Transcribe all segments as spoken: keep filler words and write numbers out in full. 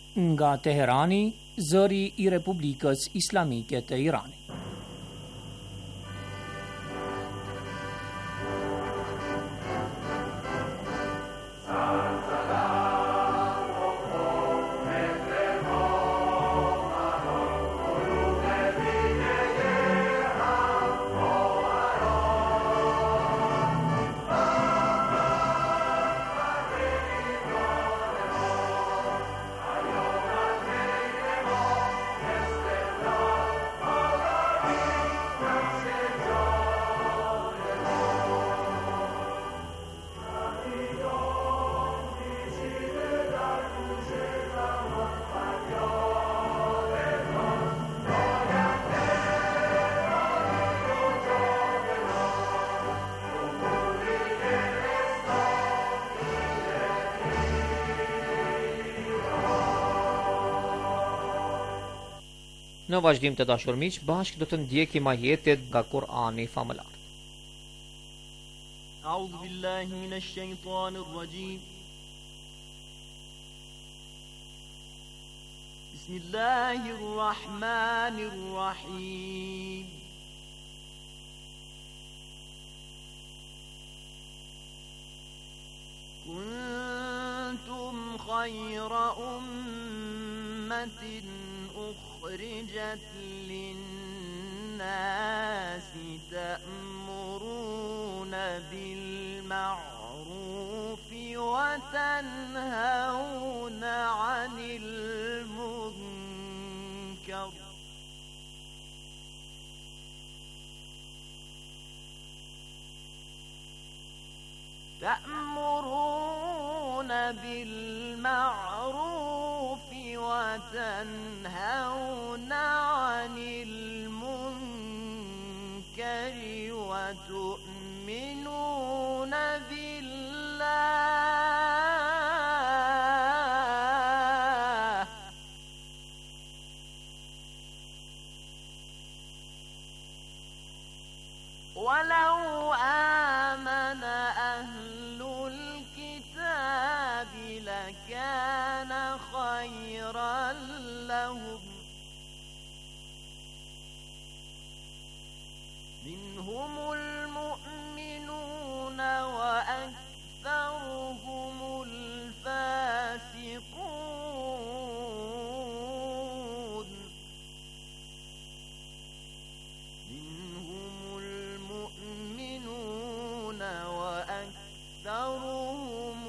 Nga Teherani, zëri i Republikës Islamike të Iranit. Në vazhdim të dashur miq, bashkë do të ndjekim ajetet nga Kur'ani famëlar. A'udhu billahi minash shaitanir rajim. Bismillahir rahmanir rahim. Kuntum khayra ummatin أخرجت للناس تأمرون بالمعروف وتنهون عن المنكر تأمرون بالمعروف وتنهون عن المنكر وتؤمنون بالله ولو آمن أهل الكتاب لكان خيرا لهم منهم المؤمنون وأكثرهم الفاسقون منهم المؤمنون وأكثرهم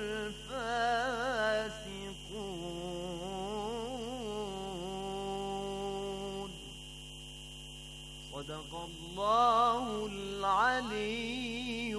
الفاسقون صدق الله العلي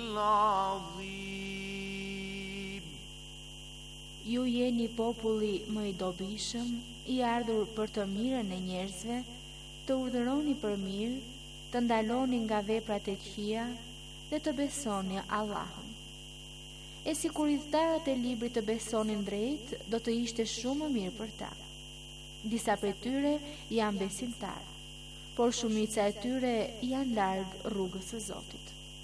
العظيم. Ju jeni populli më i dobishëm, i ardhur për të mirën e njerëzve, të urdhëroni për mirë, të ndaloni nga veprat e këqija dhe të besoni Allahun. E si kur udhëtarët e librit të besonin drejt, do të ishte shumë më mirë për ta. Disa prej tyre janë besimtarë, por shumica e tyre janë larg rrugës së Zotit.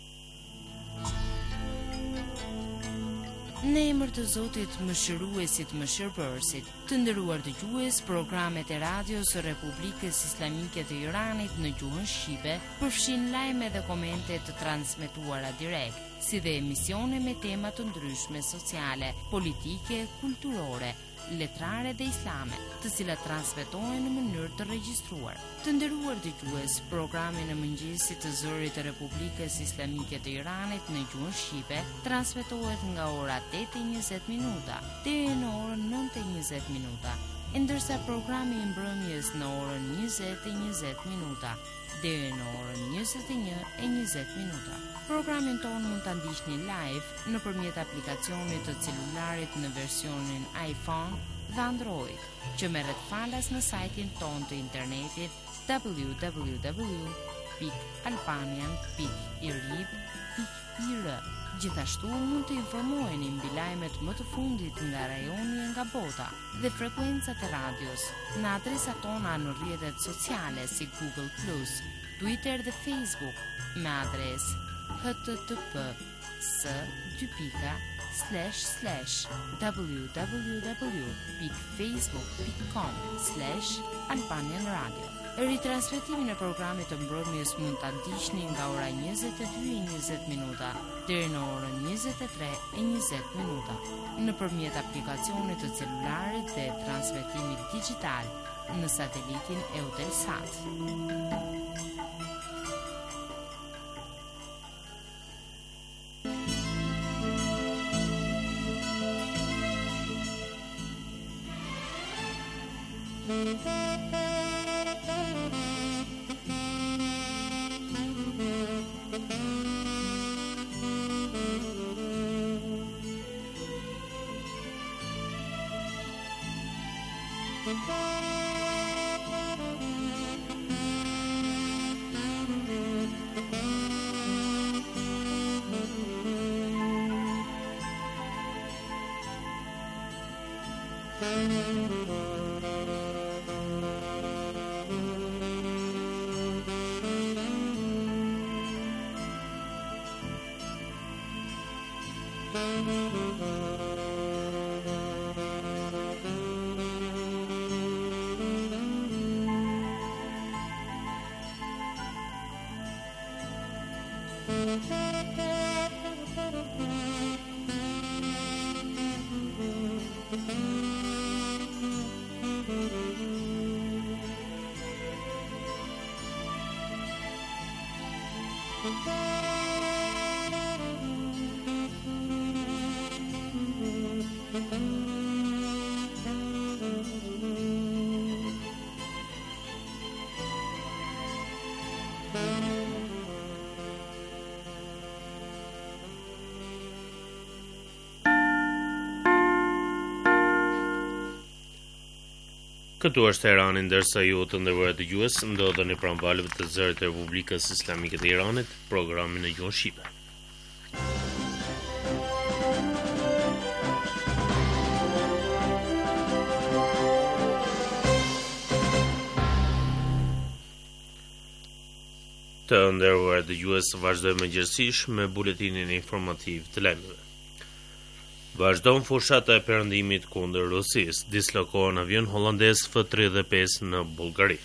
Në emër të Zotit mëshiruesit mëshirbërësit, të nderuar dëgjues, programet e radios së Republikës Islamike të Iranit në gjuhën shqipe përfshin lajme dhe komente të transmetuara direkt, si dhe emisione me tema të ndryshme sociale, politike, kulturore, letrare dhe islame, të cilat transmetohen në mënyrë të regjistruar. Të nderuar dëgjues, programi në mëngjesit të zërit të Republikës Islamike të Iranit në gjuhën shqipe transmetohet nga ora tetë e njëzet minuta deri në orën nëntë e njëzet minuta, ndërsa programi i mbrëmjes në orën njëzet e njëzet minuta deri në orën njëzet e një e njëzet minuta. Programin tonë mund të ndiqni live nëpërmjet aplikacionit të celularit në versionin iPhone dhe Android, që merret falas në sajtin tonë të internetit w w w pikë albanian pikë irib pikë i r. Gjithashtu mund të informoheni mbi lajmet më të fundit nga rajoni e nga bota dhe frekuencat e radios në adresat tona në rrjetet sociale si Google plus, Twitter dhe Facebook me adresë h t t p s dy pika slash slash www.facebook.com slash Albanian Radio. Ritransmetimin e programit të mbrëmjes mund ta ndiqni nga ora njëzet e dy e njëzet minuta deri në orën njëzet e tre e njëzet minuta nëpërmjet aplikacionit të celularit dhe transmetimit digital në satelitin Eutelsat. Këtu është Teherani, ndërsa ju të nderuar dëgjues ndodheni pranë valëve të zërit të Republikës Islamike të Iranit, programin në gjuhën shqipe. Të nderuar dëgjues, vazhdojmë gjithsesi me buletinin informativ të lajmeve. Vazhdon fushata e perëndimit kundër Rusisë, dislokohen avion holandez F tridhjetë e pesë në Bullgari.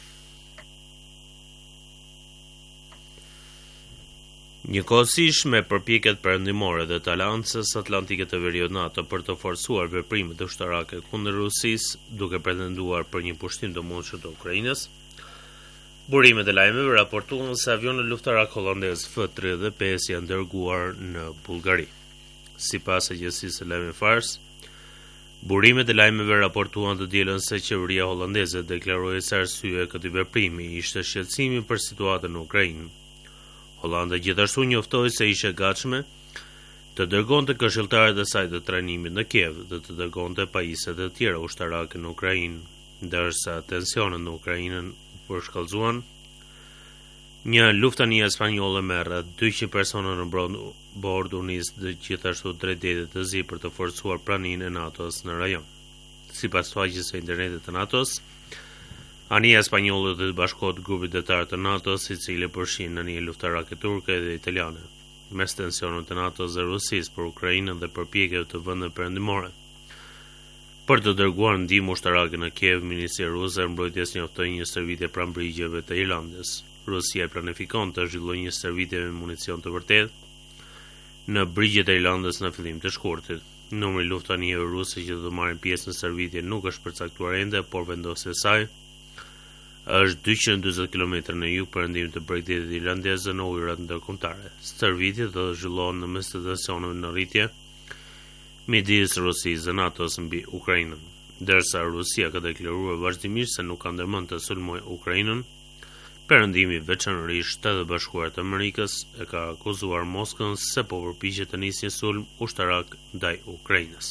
Njëkohësisht me përpjekjet perëndimore dhe të Aleancës Atlantike të Veriut NATO për të forcuar veprimet ushtarake kundër Rusisë, duke pretenduar për një pushtim të mundshëm të Ukrainës, burimet e lajmeve raportuan se avionët luftarak holandez F tridhjetë e pesë janë dërguar në Bullgari. Sipas agjencisë së lajmeve Fars, burimet e lajmeve raportuan të dielën se qeveria holandeze deklaroi se arsyeja e këtij veprimi ishte shqetësimi për situatën në Ukrainë. Holanda gjithashtu njoftoi se ishte gatshme të dërgonte këshilltarët e saj të trajnimit në Kiev dhe të dërgonte pajisje të tjera ushtarake në Ukrainë, ndërsa tensionet në Ukrainën u përshkallëzuan. Një luftania spanjolle me rreth dyqind persona në bord u nis gjithashtu drejt detit të zi për të forcuar praninë e NATO-s në rajon. Sipas faqes së internetit të NATO-s, anija spanjolle do të bashkohet grupit detar të NATO-s, i cili përfshin anije luftarake turke dhe italiane, mes tensioneve të NATO-s dhe Rusisë për Ukrainën dhe përpjekjeve të vendeve perëndimore për të dërguar ndihmë ushtarake në Kiev. Ministria ruse e mbrojtjes njoftoi një stërvitje pranë brigjeve të Irlandës. Rusia e planifikon të zhvillojë një stërvitje me municion të vërtetë në brigjet e Irlandës në fillim të shkurtit. Numri i luftanijeve ruse që do të marrin pjesë në stërvitje nuk është përcaktuar ende, por vendosja e saj është dyqind e dyzet kilometra në jug perëndim të bregdetit irlandez në ujërat ndërkombëtare. Stërvitjet do të zhvillohen në mes të tensioneve në rritje midis Rusisë dhe NATO-s mbi Ukrainën, ndërsa Rusia ka deklaruar vazhdimisht se nuk ka ndërmend të sulmojë Ukrainën. Perëndimi veçanërisht Shtetet e Bashkuara të Amerikës e ka akuzuar Moskën se po përpiqet të nisë një sulm ushtarak ndaj Ukrainës.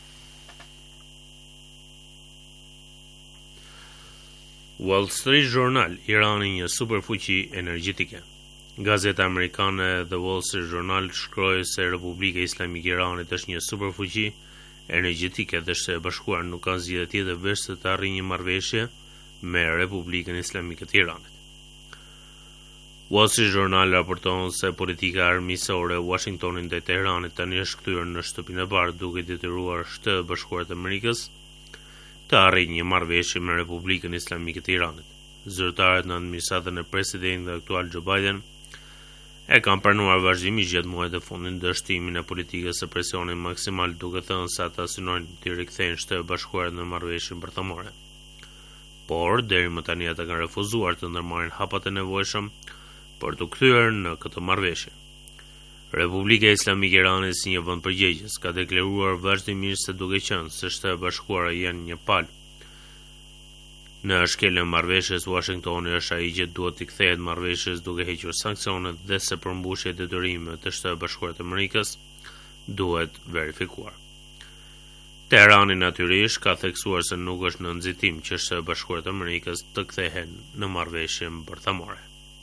Wall Street Journal, Irani një superfuqi energjetike. Gazeta amerikane The Wall Street Journal shkroi se Republika Islamike e Iranit është një superfuqi energjetike dhe Shtetet e Bashkuara nuk kanë zgjedhje tjetër veç se të arrijë një marrëveshje me Republikën Islamike të Iranit. Wall Street Journal raporton se politika armiqësore e Washingtonit ndaj Teheranit tani është kthyer në shtëpinë e bardhë duke detyruar Shtetet e Bashkuara të Amerikës të arrijë një marrëveshje me Republikën Islamike të Iranit. Zyrtarët në administratën e presidentit aktual Joe Biden e kanë pranuar vazhdimisht gjatë muajit të fundit dështimin e politikës së presionit maksimal, duke thënë se ata synojnë të rikthejnë Shtetet e Bashkuara në marrëveshjen bërthamore. Por deri më tani ata kanë refuzuar të ndërmarrin hapat e nevojshëm për të kthyer në këtë marrëveshje. Republika Islamike e Iranit, si një vend përgjegjës, ka deklaruar vazhdimisht se duke qenë se Shtetet e Bashkuara janë një palë në shkelën e marrëveshjes, Washingtoni është ai që duhet të kthehet marrëveshjes duke hequr sanksionet dhe se përmbushja e detyrimeve të Shtetit të Bashkuara të Amerikës duhet verifikuar. Teherani natyrisht ka theksuar se nuk është në nxitim që Shtetet e Bashkuara të Amerikës të kthehen në marrëveshjen bërthamore.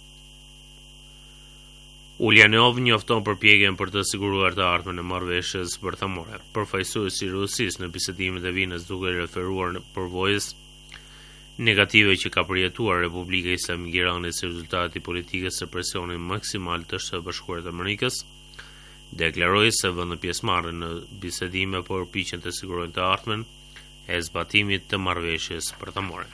Ulyanov njofton përpjekjen për të siguruar të ardhmen e marrëveshjes bërthamore. Përfaqësuesi i Rusisë në bisedimet e Vinës duke referuar në përvojës negative që ka përjetuar Republika Islamike e Iranit si rezultat i politikës së presionit maksimal të Shtetit Bashkuar të Amerikës, deklaroi se vendet pjesëmarrë në bisedime përpiqen të sigurojnë të ardhmen e zbatimit të marrëveshjes bërthamore.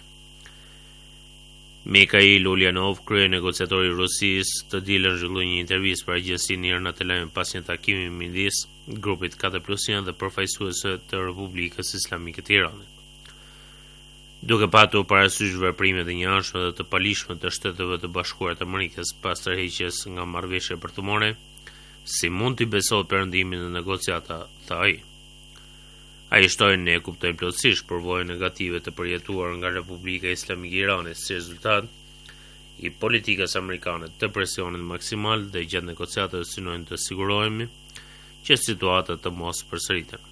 Mikhail Ulyanov, krye negociatori i Rusisë, të dilën zhvilloi një intervistë për agjencinë Irna të Lajm pas një takimi midis grupit katër plus një dhe përfaqësuesve të Republikës Islamike të Iranit. Duke patur parasysh veprimet e njëanshme dhe të palishme të Shteteve të Bashkuara të Amerikës pas tërheqjes nga marrëveshja bërthamore, si mund t'i besohet perëndimin në negociata, tha ai. Ai shtoi ne kuptojmë plotësisht përvojën negative të përjetuar nga Republika Islamike e Iranit si rezultat i politikës amerikane të presionit maksimal dhe gjatë negociatave synojnë të sigurohemi që situata të mos përsëriten.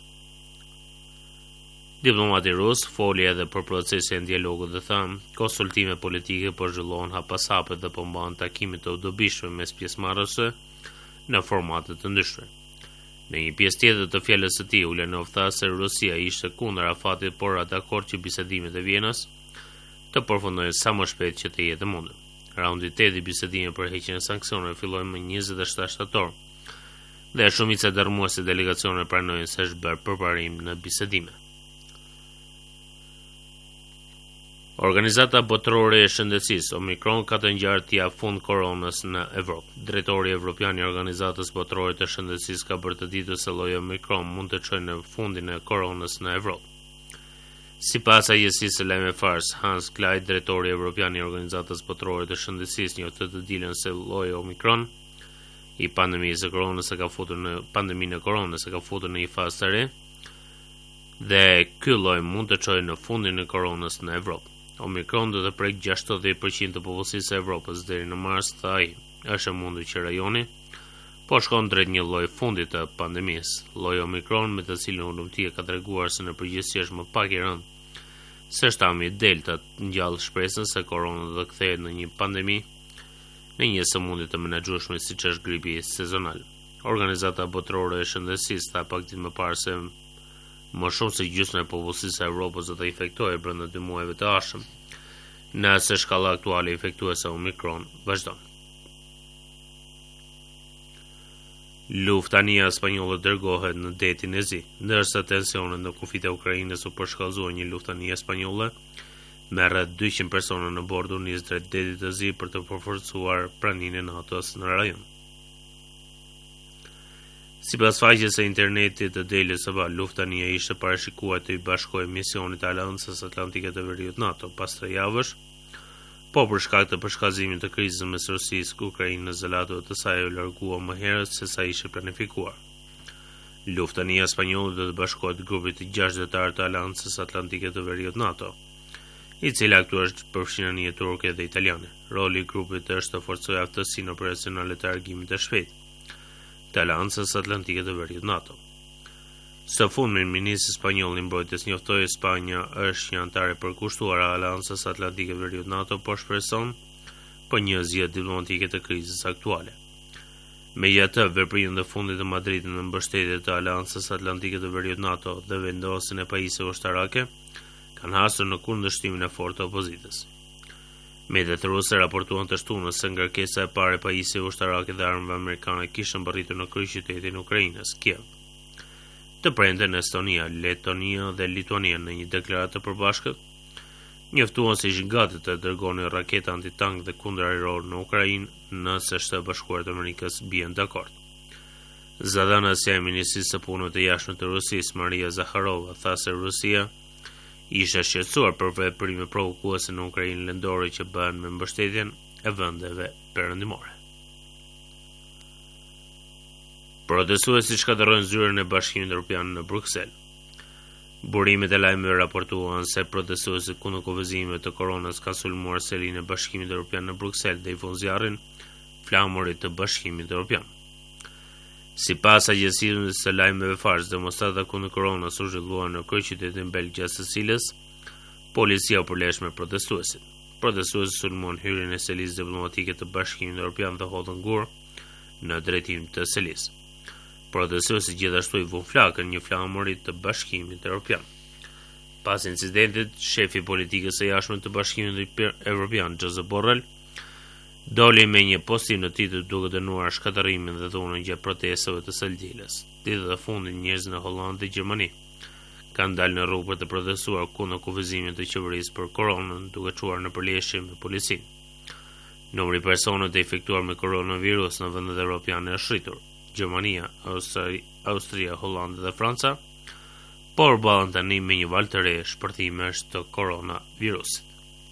Diplomati rus foli edhe për procesin e dialogut dhe thanë, konsultime politike po zhvillohen hap pas hape dhe po mbahen takime të dobishme mes pjesëmarrësve në formate të ndryshme. Në një pjesë tjetër të fjalës së tij, Ulyanov tha se Rusia ishte kundër afatit, por ra dakord që bisedimet e Vienës të përfundojnë sa më shpejt që të jetë mundur. Raundi tetë i bisedimeve për heqjen e sanksioneve filloi më njëzet e shtatë shtator, dhe shumica e dërmuese delegacione pranojnë se është bërë përparim në bisedime. Organizata Botërore e Shëndetësisë, Omikron, ka të ngjarë t'i afund koronës në Evropë. Drejtori evropian i Organizatës Botërore të Shëndetësisë ka bërë të ditur se lloji Omikron mund të çojë në fundin e koronës në Evropë. Sipas agjencisë së lajmeve Fars, Hans Klay, drejtori evropian i Organizatës Botërore të Shëndetësisë, njoftë të dilën se lloji Omikron i pandemisë së koronës e ka futur në pandeminë e koronës e ka futur në një fazë të re dhe ky lloj mund të çojë në fundin e koronës në Evropë. Omikron do të prek gjashtëdhjetë për qind të popullsisë së Evropës deri në mars, tha ai. Është e mundur që rajoni po shkon drejt një lloji fundit të pandemisë. Lloji Omikron, me të cilin hulumtia ka treguar se në përgjithësi është më pak i rëndë se shtami Delta, ngjall shpresën se korona do të kthehet në një pandemi, në një sëmundje të menaxhueshme siç është gripi sezonal. Organizata Botërore e Shëndetësisë tha pak ditë më parë se më shumë se gjysma e popullsisë së Evropës do të infektohej brenda dy muajve të ardhshëm, nëse shkalla aktuale infektuese Omikron vazhdon. Luftania spanjolle dërgohet në detin e Zi, ndërsa tensionet në kufit e Ukrainës u përshkallëzuan. Një luftania spanjolle me rreth dyqind persona në bord u nis drejt detit të Zi për të përforcuar praninë e NATO-s në rajon. Sipas faqes së internetit të Daily Sabah, luftania ishte parashikuar të i bashkojë misionit të Aleancës Atlantike të Veriut NATO pas tre javësh, po për shkak të përshkallëzimit të krizës mes Rusisë dhe Ukrainës, zëlatëve të saj u largua më herët se sa ishte planifikuar. Luftania spanjolle do të bashkohet grupit të gjashtë detar të Aleancës Atlantike të Veriut NATO, i cili aktu është përfshirë anije turke dhe italiane. Roli i grupit është të forcojë aftësinë operacionale të largimit të shpejtë të Aleancës Atlantike të Veriut NATO. Së fundmi, ministri spanjoll i mbrojtjes njoftoi se Spanja është një anëtare e përkushtuar e Aleancës Atlantike të Veriut NATO, por shpreson për një zgjedhje diplomatike të krizës aktuale. Megjithatë, veprimet e fundit të Madridit në mbështetje të Aleancës Atlantike të Veriut NATO dhe vendosjen e pajisjeve ushtarake kanë hasur në kundërshtimin e fortë të opozitës. Mediat ruse raportuan të shtunës se ngarkesa e parë e pajisjeve ushtarake dhe armëve amerikane kishte mbërritur në kryeqytetin e Ukrainës, Kiev. Të premten Estonia, Letonia dhe Lituania në një deklaratë të përbashkët njoftuan se ishin gati të dërgonin raketa antitank dhe kundërajror në Ukrainë nëse Shtetet Bashkuara të Amerikës bien dakord. Zadhanasja e Ministrisë së Punëve të Jashtme të Rusisë, Maria Zakharova, tha se Rusia ishte shqetësuar për veprime provokuese në Ukrainë lëndore që bëhen me mbështetjen e vendeve perëndimore. Protestuesit shkatërrojnë zyrën e Bashkimit Evropian në Bruksel. Burimet e lajmeve raportuan se protestuesit kundër kufizimeve të koronës kanë sulmuar selinë e Bashkimit Evropian në Bruksel dhe i vënë zjarrin flamurit të Bashkimit Evropian. Sipas agjencisë së lajmeve Fars, demonstrata kundër koronës u zhvilluan në kryeqytetin belg gjatë së cilës policia u përlesh me protestuesit. Protestuesit sulmuan hyrjen e selisë diplomatike të Bashkimit Evropian dhe hodhën gur në drejtim të selisë. Protestuesit gjithashtu i vënë flakën një flamurit të Bashkimit Evropian. Pas incidentit, shefi i politikës së jashtme të Bashkimit Evropian, Josep Borrell, doli me një postim në Twitter duke dënuar shkatërimin dhe dhunën gjatë protestave të së dielës. Ditët e fundit njerëz në Hollandë dhe Gjermani kanë dalë në rrugë për të protestuar kundër kufizimit të qeverisë për koronën, duke çuar në përleshje me policinë. Numri i personave të infektuar me koronavirus në vendet evropiane është rritur. Gjermania, Austri, Austria, Hollanda dhe Franca, por balën tani me një valë të re shpërthimesh të koronavirusit.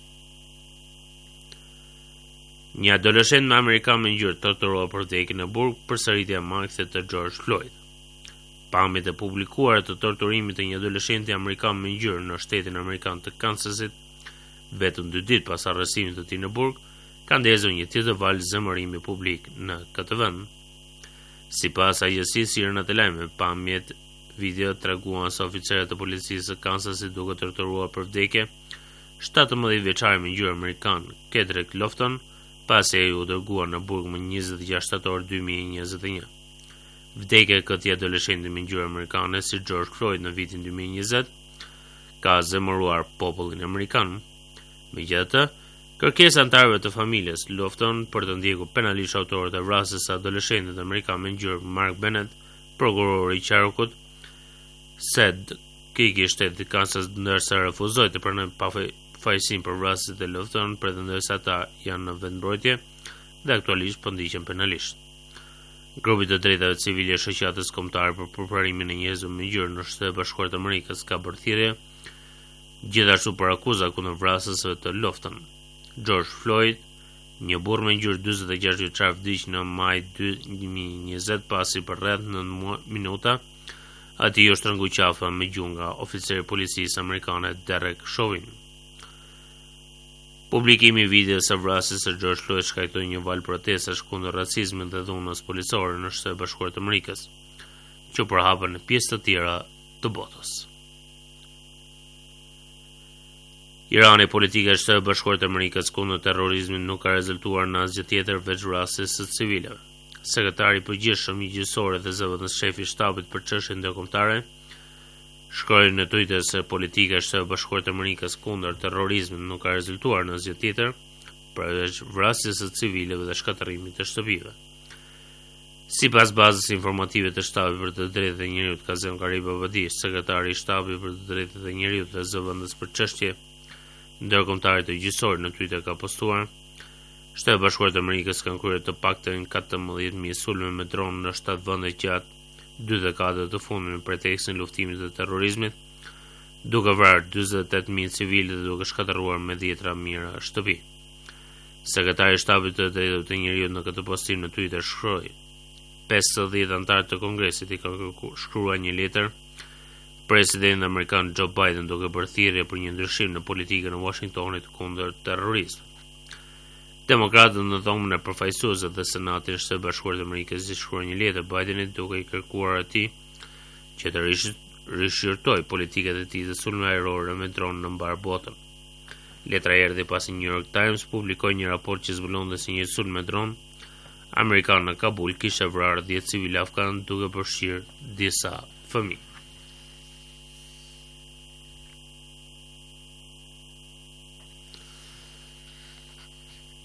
Një adoleshent me amerikan me ngjyrë torturohej për vdekje në Burg për sëritje e makthit të George Floyd. Pamjet e publikuara të torturimit të një adoleshenti amerikan me ngjyrë në shtetin amerikan të Kansasit, vetëm dy ditë pas arrestimit të tij në Burg, ka ndezur një tjetër valë zemërimi publik në këtë vend. Sipas agjencisë sirene të lajmeve, pamjet video treguan se oficerët e policisë së Kansasit duke torturuar për vdekje shtatëmbëdhjetë vjeçari me ngjyrë amerikan, Kendrick Lofton, pasi ai u dërguar në Burg më njëzet e gjashtë shtator dy mijë e njëzet e një. Vdekja e këtij adoleshenti me ngjyrë amerikane si George Floyd në vitin dy mijë e njëzet ka zemëruar popullin amerikan. Megjithatë, kërkesa antarëve të familjes Lofton për të ndjekur penalisht autorët e vrasjes së adoleshentit amerikan me ngjyrë Mark Bennett, prokurori i qarkut, said Kiki shteti i Kansas ndërsa refuzoi të pranojë pafajësinë për vrasjet e Lofton, pretendoi se ata janë në vendmbrojtje dhe aktualisht po ndiqen penalisht. Grupi të drejtave civile shoqatës kombëtare për përparimin e njerëzve me ngjyrë në Shtetet Bashkuara të Amerikës ka bërë thirrje gjithashtu për akuza kundër vrasësve të Lofton. George Floyd, një burr me ngjyrë dyzet e gjashtë vjeçar, vdiq në maj dy mijë e njëzet pasi për rreth nëntë minuta atij u shtrëngu qafa me gjuhë nga oficeri i policisë amerikane Derek Chauvin. Publikimi i videos së vrasjes së George Floyd shkaktoi një valë protestash kundër racizmit dhe dhunës policore në Shtetet Bashkuara të Amerikës, që përhapën në pjesë të tjera të botës. Irani, politika e Shtetet Bashkuara të Amerikës kundër terrorizmit nuk ka rezultuar në asgjë tjetër veç vrasjes së civilëve. Sekretari i përgjithshëm i gjyqësore dhe zëvendës shefi i shtabit për çështje ndërkombëtare shkroi në Twitter se politika e Shtetet Bashkuara të Amerikës kundër terrorizmit nuk ka rezultuar në asgjë tjetër përveç vrasjes së civilëve dhe shkatërrimit të shtëpive. Sipas bazës informative të shtabit për të drejtat e njerëzit Kazem Garib Abadi, sekretari i shtabit për të drejtat e njerëzit dhe zëvendës për çështje ndërkombëtare të gjyqësor në Twitter ka postuar: Shtetet Bashkuara të Amerikës kanë kryer të paktën katërmbëdhjetë mijë sulme me dronë në shtatë vende gjatë dy dekadave të fundit në pretekstin luftimit të terrorizmit, duke vrarë dyzet e tetë mijë civilë dhe duke shkatërruar me dhjetra mijëra shtëpi. Sekretari i shtabit të drejtave të njerëzit në këtë postim në Twitter shkroi: pesëdhjetë antarë të Kongresit i kanë shkruar një letër presidentit amerikan Joe Biden duke bërë thirrje për një ndryshim në politikën e Washingtonit kundër terrorizmit. Demokratët në dhomën e përfaqësuesve dhe Senatit të Shtetit Bashkuar të Amerikës i shkruan një letër Bidenit duke i kërkuar atij që të rishqyrtoj politikat e tij të sulme ajrore me dronë në mbar botën. Letra erdhi pasi New York Times publikoi një raport që zbulonte se një sulm me dronë amerikan në Kabul kishte vrarë dhjetë civilë afgan duke përfshirë disa fëmijë.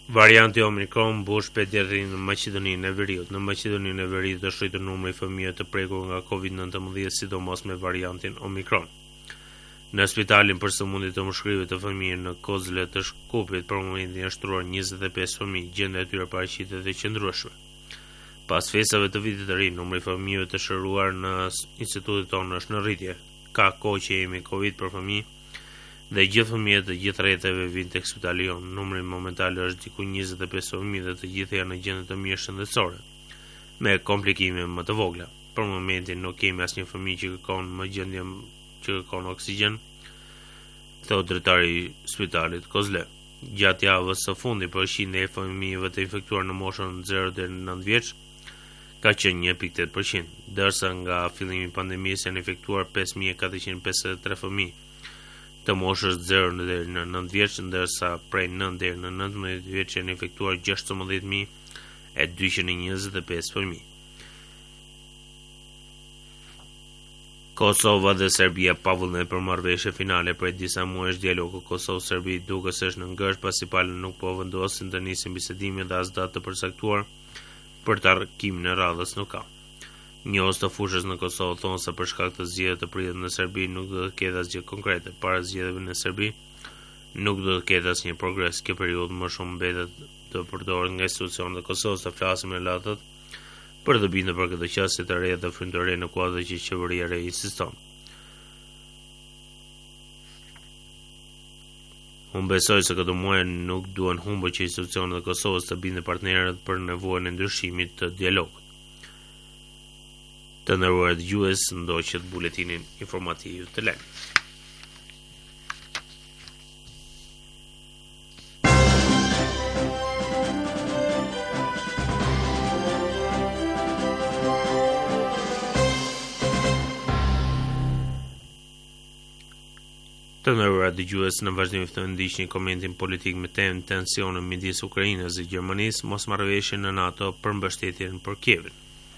Varianti Omicron mbush pediatrin në Maqedoninë e Veriut. Në Maqedoninë e Veriut është rritur numri i fëmijëve të prekur nga covid nineteen, sidomos me variantin Omicron. Në spitalin për sëmundje të mushkërive të fëmijëve në Kozle të Shkupit për momentin janë shtruar njëzet e pesë fëmijë, gjendja e tyre paraqitet e qëndrueshme. Pas festave të vitit të ri, numri i fëmijëve të shëruar në institutin tonë është në rritje. Ka kohë që jemi Covid për fëmijë dhe gjithë fëmijët të gjithë rreteve vijnë tek spitali jon. Numri momental është diku njëzet e pesë fëmijë dhe të gjithë janë në gjendje të mirë shëndetësore, me komplikime më të vogla. Për momentin nuk kemi asnjë fëmijë që kërkon më gjendje që kërkon oksigjen, thot drejtari i spitalit Kozle. Gjatë javës së fundit, përqindja e fëmijëve të infektuar në moshën zero deri në nëntë vjeç ka qenë një pikë tetë përqind, ndërsa nga fillimi i pandemisë janë infektuar pesë mijë e katërqind e pesëdhjetë e tre fëmijë të moshës zero deri në nëntë vjeç, ndërsa prej nëntë deri në nëntëmbëdhjetë vjeç janë infektuar gjashtëmbëdhjetë mijë e dyqind e njëzet e pesë fëmijë. Kosova dhe Serbia pavullnen për marrëveshje finale prej disa muajsh. Dialogu Kosovë-Serbi duket se është në ngërsh pasi palët nuk po vendosin të nisin bisedime dhe as datë të përcaktuar për tarkimin e radhës nuk ka. Njohës të fushës në Kosovë thonë se për shkak të zgjedhjeve të pritet në Serbi nuk do të ketë asgjë konkrete. Para zgjedhjeve në Serbi nuk do të ketë asnjë progres. Kjo periudhë më shumë mbetet të përdoret nga institucionet e Kosovës të flasin me latët për të bindur për këtë qasje të reja dhe frymë të re në kuadër që qeveria e re insiston. Unë besoj se këtë muaj nuk duhen humbur që institucionet e Kosovës të bindin partnerët për nevojën e ndryshimit të dialogut. Të nderuar dëgjues, ndoqët buletinin informativ të lajmit. Të nderuar dëgjues, në vazhdim të ndiqni komentin politik me temë tensionin midis Ukrainës dhe Gjermanisë, mosmarrëveshje në NATO për mbështetjen për Kievin.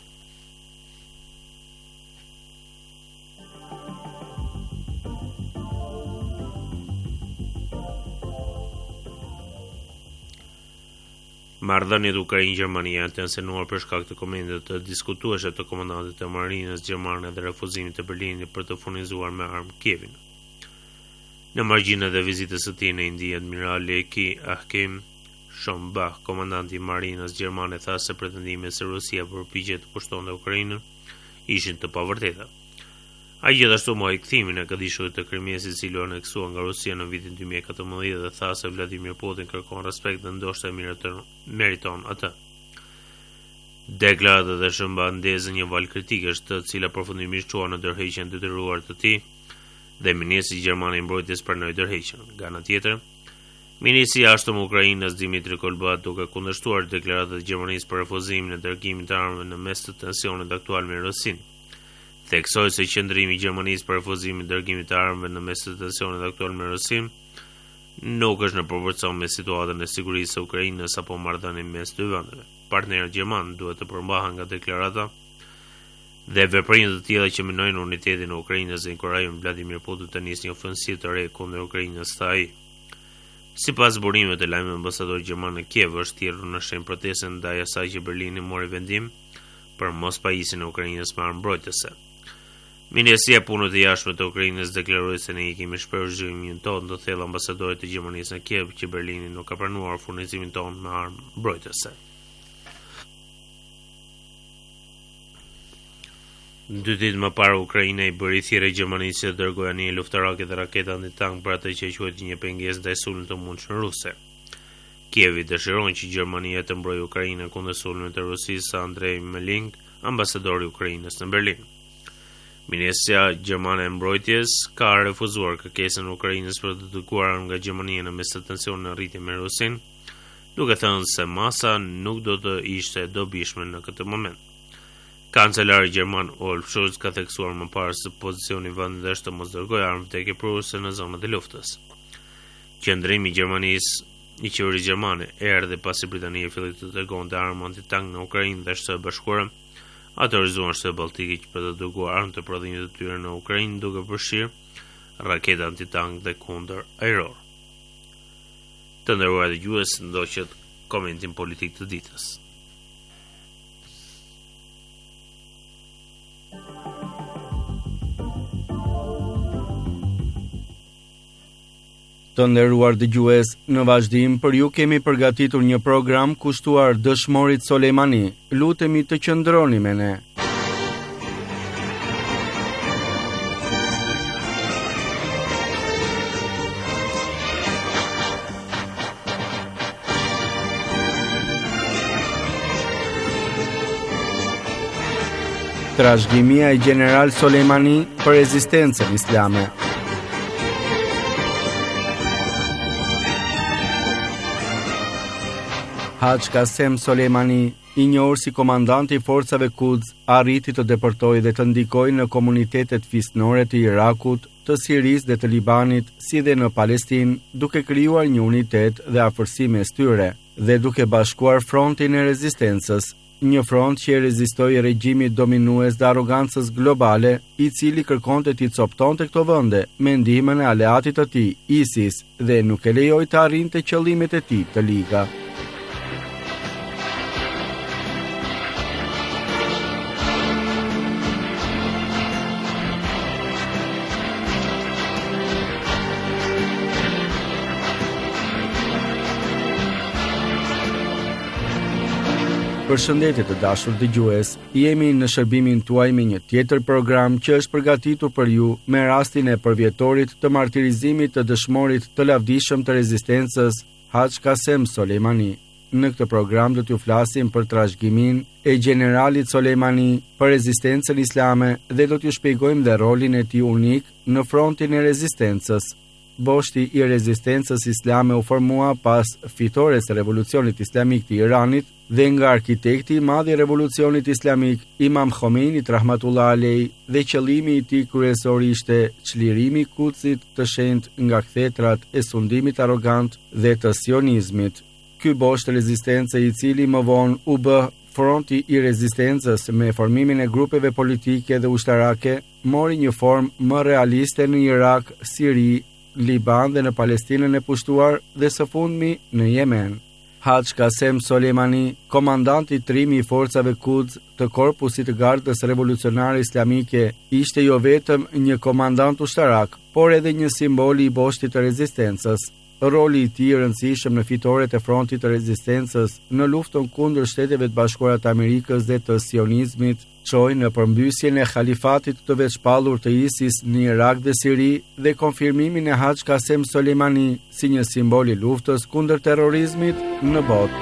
Marrëdhëniet Ukrainë-Gjermani janë tensionuar për shkak të komenteve të diskutueshme të komandantit të marinës gjermane dhe refuzimit të Berlinit për të furnizuar me armë Kievin. Në margjinet e vizitës së tij në Indi, admirali Ki Hakim Shombach, komandanti i marinës gjermane, tha se pretendimet se Rusia përpiqet të pushtonte Ukrainën ishin të pavërteta. Ai gjithashtu mohoi kthimin e këdishurit të Krimes, i cili u aneksua nga Rusia në vitin dy mijë e katërmbëdhjetë dhe tha se Vladimir Putin kërkon respekt dhe ndoshta meriton atë. Deklaratat e shëmban ndezën një valë kritikesh, të cila përfundimisht çuan në ndërheqjen e detyruar të tij dhe ministri gjerman i mbrojtjes pranoi ndërheqjen. Nga ana tjetër, ministri i jashtëm i Ukrainës Dmitry Kuleba, duke kundërshtuar deklaratat e Gjermanisë për refuzimin e dërgimit të armëve në mes të tensionit aktual me Rusinë, theksoi se qëndrimi i Gjermanisë për refuzimin e dërgimit të armëve në mes të tensionit aktual me Rusinë nuk është në proporcion me situatën e sigurisë së Ukrainës apo marrëdhënien mes dy vendeve. Partnerët gjerman duhet të përmbahen nga deklarata dhe veprimet të tilla që minojnë unitetin e Ukrainës dhe inkurajojnë Vladimir Putin të nisë një ofensivë të re kundër Ukrainës, tha ai. Sipas burimeve të lajmit, ambasadori gjerman në Kiev është thirrur në shenjë proteste ndaj asaj që Berlini mori vendim për mos pajisjen e Ukrainës me armë mbrojtëse. Ministria e Punëve të Jashtme të Ukrainës deklaroi se ne i kemi shprehur zhvillimin tonë të thellë ambasadorit të Gjermanisë në Kiev që Berlini nuk ka pranuar furnizimin tonë me armë mbrojtëse. Dy ditë më parë, Ukraina i bëri thirrje Gjermanisë që të dërgojë anije luftarake dhe raketa antitank për atë që quhet një pengesë ndaj sulmit të mundshëm ruse. Kievi dëshiron që Gjermania të mbrojë Ukrainën kundër sulmit të Rusisë, sa Andrei Meling, ambasadori i Ukrainës në Berlin. Ministria gjermane e mbrojtjes ka refuzuar kërkesën e Ukrainës për të dërguar armë nga Gjermania në mes të tensionit në rritje me Rusinë, duke thënë se masa nuk do të ishte dobishme në këtë moment. Kancelari gjerman Olaf Scholz ka theksuar më parë se pozicioni i vendit është të mos dërgojë armë tek prurëse në zonat e luftës. Qëndrimi i Gjermanisë, i qeverisë gjermane, erdhi pasi Britania filloi të dërgonte armë antitank në Ukrainë dhe Shtetet e Bashkuara autorizuan Shtetet Balltike që për të dërguar armë të prodhimit të tyre në Ukrainë, duke përfshirë raketa antitank dhe kundër ajror. Të nderuar dëgjues, ndoqët komentin politik të ditës. Të nderuar dëgjues, në vazhdim për ju kemi përgatitur një program kushtuar dëshmorit Soleimani. Lutemi të qëndroni me ne. Trashëgimia e general Soleimani për rezistencën islame. Haj Qasem Soleimani, i njohur si komandanti i forcave Quds, arriti të deportojë dhe të ndikojë në komunitetet fisnore të Irakut, të Sirisë dhe të Libanit, si dhe në Palestinë, duke krijuar një unitet dhe afërsi mes tyre, dhe duke bashkuar frontin e rezistencës, një front që rezistoi regjimit dominues dhe arrogancës globale, i cili kërkonte t'i coptonte këto vende me ndihmën e aleatit të tij, ISIS, dhe nuk e lejoi të arrinte qëllimet e tij të liga. Përshëndetje të dashur dëgjues, jemi në shërbimin tuaj me një tjetër program që është përgatitur për ju me rastin e përvjetorit të martirizimit të dëshmorit të lavdishëm të rezistencës Haj Qasem Soleimani. Në këtë program do t'ju flasim për trashëgimin e generalit Soleimani për rezistencën islame dhe do t'ju shpjegojmë dhe rolin e tij unik në frontin e rezistencës. Boshti i rezistencës islame u formua pas fitores së revolucionit islamik të Iranit dhe nga arkitekti i madh i revolucionit islamik, Imam Khomeini rahmatullah alej, dhe qëllimi i tij kryesor ishte çlirimi i Kudsit të shenjtë nga kthetrat e sundimit arrogant dhe të sionizmit. Ky bosht rezistence, i cili më vonë u bë fronti i rezistencës me formimin e grupeve politike dhe ushtarake, mori një formë më realiste në Irak, Siri, Liban dhe në Palestinën e pushtuar dhe së fundmi në Yemen. Haj Qasem Soleimani, komandanti i trimi i forcave Quds të korpusit të gardës revolucionare islamike, ishte jo vetëm një komandant ushtarak, por edhe një simbol i boshtit të rezistencës. Roli i tij i rëndësishëm në fitoret e frontit të rezistencës në luftën kundër Shteteve të Bashkuara të Amerikës dhe të sionizmit çoi në përmbysjen e khalifatit të veçpallur të ISIS në Irak dhe Siri dhe konfirmimin e Haj Qasem Soleimani si një simbol i luftës kundër terrorizmit në botë.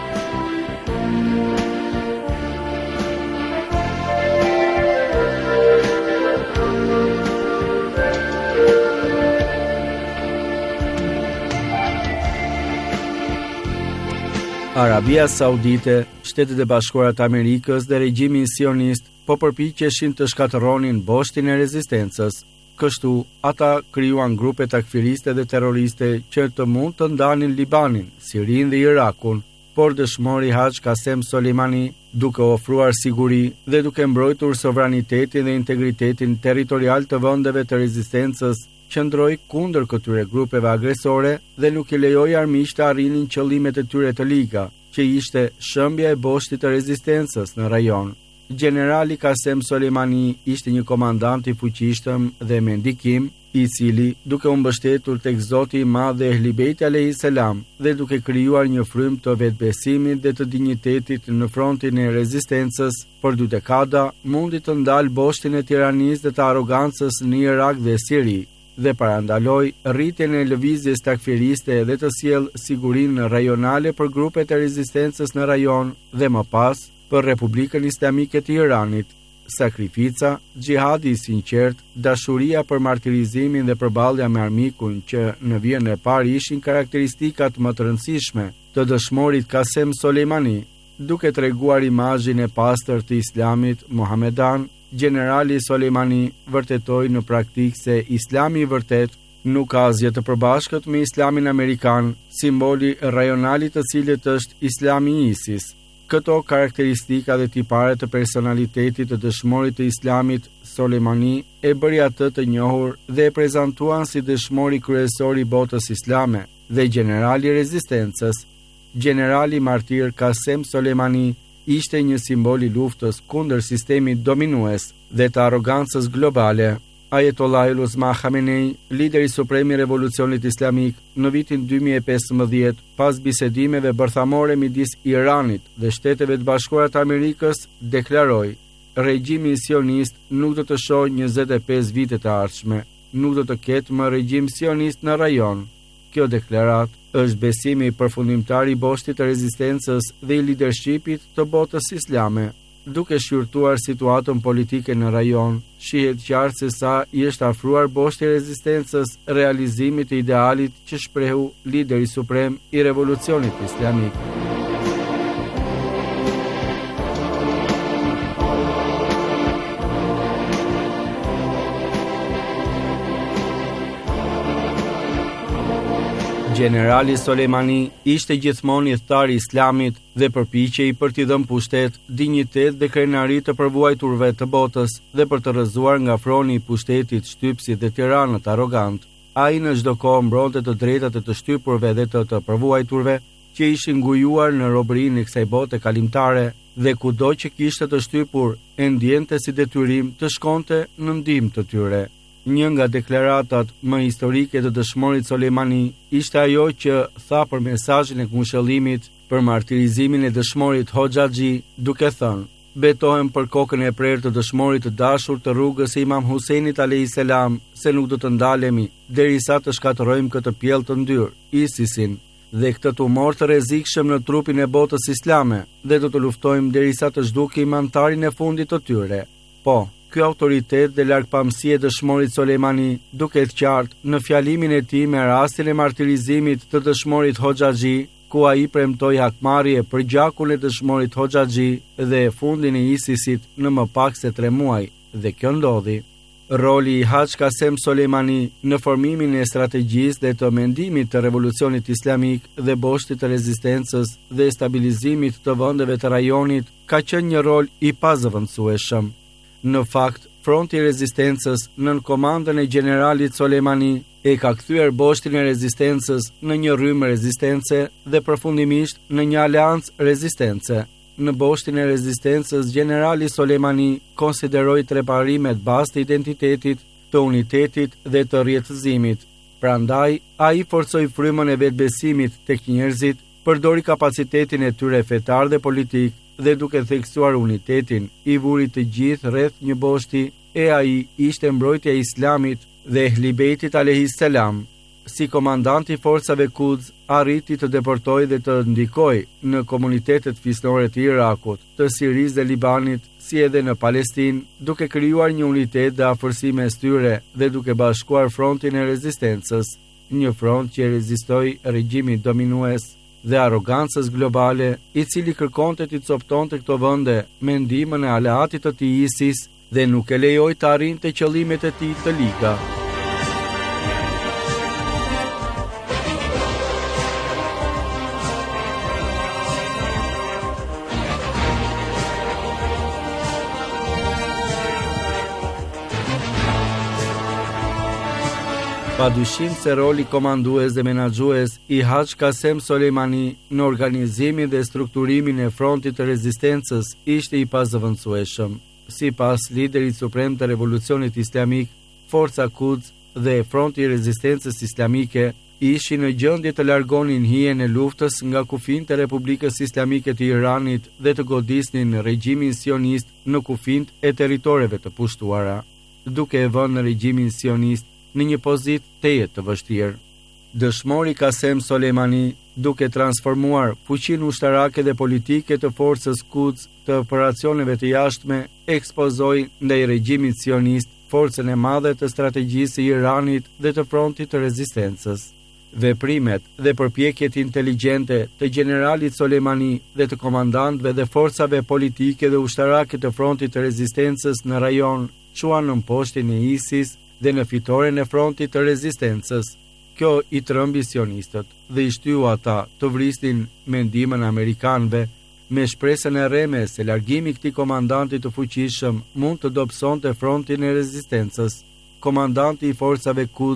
Arabia Saudite, Shtetet e Bashkuara të Amerikës dhe regjimi sionist po përpiqeshin të shkatërronin boshtin e rezistencës. Kështu, ata krijuan grupe takfiriste dhe terroriste që të mund të ndanin Libanin, Sirinë dhe Irakun, por dëshmori Haj Qasem Soleimani, duke ofruar siguri dhe duke mbrojtur sovranitetin dhe integritetin territorial të vendeve të rezistencës, qëndroi kundër këtyre grupeve agresore dhe nuk i lejoi armiqtë të arrinin qëllimet e tyre të liga, që ishte shëmbja e boshtit të rezistencës në rajon. Generali Qasem Soleimani ishte një komandant i fuqishëm dhe me ndikim, i cili, duke u mbështetur tek Zoti i Madh dhe Ehli Bejti alayhis salam dhe duke krijuar një frymë të vetbesimit dhe të dinjitetit në frontin e rezistencës, për dy dekada mundi të ndalë boshtin e tiranisë dhe të arrogancës në Irak dhe Siri, dhe parandaloi rritjen e lëvizjes takfiriste dhe të sjellë sigurinë rajonale për grupet e rezistencës në rajon dhe më pas për Republikën Islamike të Iranit. Sakrifica, xhihadi i sinqert, dashuria për martirizimin dhe përballja me armikun që në vijën e parë ishin karakteristikat më të rëndësishme të dëshmorit Qasem Soleimani, duke treguar imazhin e pastër të Islamit muhamedan. Generali Soleimani vërtetoi në praktikë se Islami i vërtet nuk ka asgjë të përbashkët me Islamin amerikan, simboli rajonal i të cilit është Islami i ISIS. Këto karakteristika dhe tipare të personalitetit të dëshmorit të Islamit Soleimani e bëri atë të njohur dhe e prezantuan si dëshmori kryesor i botës islame dhe generali i rezistencës. generali martir Qasem Soleimani ishte një simbol i luftës kundër sistemit dominues dhe të arrogancës globale. Ajetollahul Uzma Khamenei, lideri suprem i revolucionit islamik, në vitin dy mijë e pesëmbëdhjetë, pas bisedimeve bërthamore midis Iranit dhe Shteteve të Bashkuara të Amerikës, deklaroi: regjimi sionist nuk do të shohë njëzet e pesë vite të ardhshme, nuk do të ketë më regjim sionist në rajon. Kjo deklarat është besimi përfundimtar i boshtit të rezistencës dhe i leadershipit të botës islame. Duke shqyrtuar situatën politike në rajon, shihet qartë se sa i është afruar boshti i rezistencës realizimit të idealit që shprehu lideri suprem i revolucionit islamik. Generali Soleimani ishte gjithmonë i thtar i islamit dhe përpiqej për t'i dhënë pushtet, dinjitet dhe krenari të përvuajturve të botës dhe për të rrëzuar nga froni i pushtetit shtypësit dhe tiranët arrogant. Ai në çdo kohë mbronte të drejtat e të shtypurve dhe të të përvuajturve që ishin ngujuar në robërinë e kësaj bote kalimtare dhe kudo që kishte të shtypur e ndjente si detyrim të shkonte në ndihmë të tyre. Një nga deklaratat më historike të dëshmorit Soleimani ishte ajo që tha për mesazhin e ngushëllimit për martirizimin e dëshmorit Hoxhaxhi, duke thënë: betohem për kokën e prerë të dëshmorit të dashur të rrugës së Imam Husejnit alayhis salam se nuk do të ndalemi derisa të shkatërrojmë këtë pjellë të ndyrë, ISISin, dhe këtë tumor të rrezikshëm në trupin e botës islame, dhe do të luftojmë derisa të zhdukim antarin e fundit të tyre. Po, ky autoritet dhe largpamësia e dëshmorit Soleimani duket qartë në fjalimin e tij me rastin e martirizimit të dëshmorit Hoxhaxhi, ku ai premtoi hakmarrje për gjakun e dëshmorit Hoxhaxhi dhe fundin e ISISit në më pak se tre muaj, dhe kjo ndodhi. Roli i Haj Qasem Soleimani në formimin e strategjisë dhe të mendimit të revolucionit islamik dhe boshtit të rezistencës dhe stabilizimit të vendeve të rajonit ka qenë një rol i pazëvendësueshëm. Në fakt, fronti i rezistencës nën komandën e generalit Soleimani e ka kthyer boshtin e rezistencës në një rrymë rezistence dhe përfundimisht në një aleancë rezistence. Në boshtin e rezistencës, generali Soleimani konsideroi tre parimet bazë të identitetit, të unitetit dhe të rjetëzimit. Prandaj, ai forcoi frymën e vetbesimit tek njerëzit, përdori kapacitetin e tyre fetar dhe politik, dhe duke theksuar unitetin, i vuri të gjithë rreth një boshti, e ai ishte mbrojtja e Islamit dhe Ehli Bejtit alayhis salam. Si komandant i forcave Quds, arriti të deportojë dhe të ndikojë në komunitetet fisnore të Irakut, të Sirisë dhe Libanit, si edhe në Palestinë, duke krijuar një unitet dhe afërsi mes tyre dhe duke bashkuar frontin e rezistencës, një front që rezistoi regjimit dominues dhe arrogancës globale, i cili kërkonte të coptonte këto vende me ndihmën e aleatit të tij ISIS dhe nuk e lejoi të arrinte qëllimet e tij të liga. Pa dyshim se roli komandues dhe menaxhues i Haj Qasem Soleimani në organizimin dhe strukturimin e frontit të rezistencës ishte i pazëvendësueshëm. Sipas liderit suprem të revolucionit islamik, forca Quds dhe fronti i rezistencës islamike ishin në gjendje të largonin hijen e luftës nga kufijtë e Republikës Islamike të Iranit dhe të godisnin regjimin sionist në kufijtë e territoreve të pushtuara, duke e vënë regjimin sionist në një pozitë teje të vështirë. Dëshmori Qasem Soleimani, duke transformuar fuqinë ushtarake dhe politike të forcës Quds të operacioneve të jashtme, ekspozoi ndaj regjimit sionist forcën e madhe të strategjisë së Iranit dhe të frontit të rezistencës. Veprimet dhe përpjekjet inteligjente të generalit Soleimani dhe të komandantëve dhe forcave politike dhe ushtarake të frontit të rezistencës në rajon çuan në poshtin e ISIS dhe në fitoren e frontit të rezistencës. Kjo i trëmbi sionistët dhe i shtyu ata të vrisnin me ndihmën e amerikanëve, me shpresën e rreme se largimi i këtij komandanti të fuqishëm mund të dobësonte frontin e rezistencës. Komandanti i forcave Quds,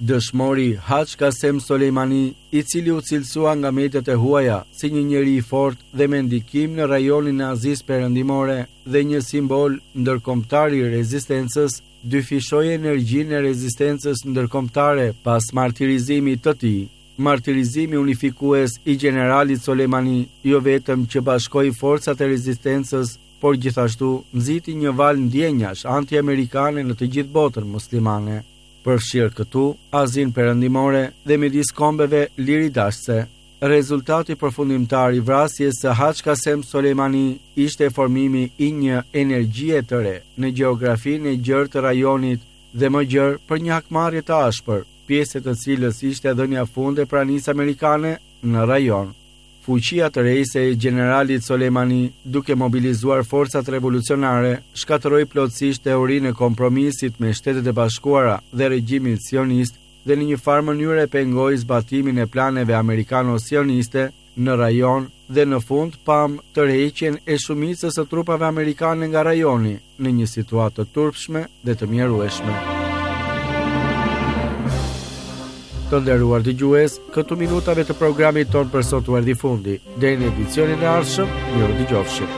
Dëshmori Haj Qasem Soleimani, i cili u cilësua nga mediat e huaja si një njeri i fortë dhe me ndikim në rajonin e Azisë Perëndimore dhe një simbol ndërkombëtar i rezistencës, dyfishoi energjinë e rezistencës ndërkombëtare pas martirizimit të tij. Martirizimi unifikues i generalit Soleimani jo vetëm që bashkoi forcat e rezistencës, por gjithashtu nxiti një val ndjenjash anti-amerikane në të gjithë botën muslimane. Përfshirë këtu Azinë Perëndimore dhe midis kombeve liridashse. Rezultati përfundimtar i vrasjes së Haj Qasem Soleimani ishte formimi i një energjie të re në gjeografinë e gjerë të rajonit dhe më gjerë për një hakmarrje të ashpër, pjesë të cilës ishte dhënia funde pranisë amerikane në rajon. Fuqia të rejse e generalit Soleimani, duke mobilizuar forcat revolucionare, shkatëroi plotësisht teorinë e kompromisit me Shtetet e Bashkuara dhe regjimin sionist dhe në një farë mënyrë pengoi zbatimin e planeve amerikano-sioniste në rajon dhe në fund pam tërheqjen e shumicës së trupave amerikane nga rajoni në një situatë të turpshme dhe të mjerueshme. Të nderuar dëgjues, këtu minutave të programit ton për sot u erdhi fundi. Deri në edicionin e ardhshëm, miru dëgjofshim.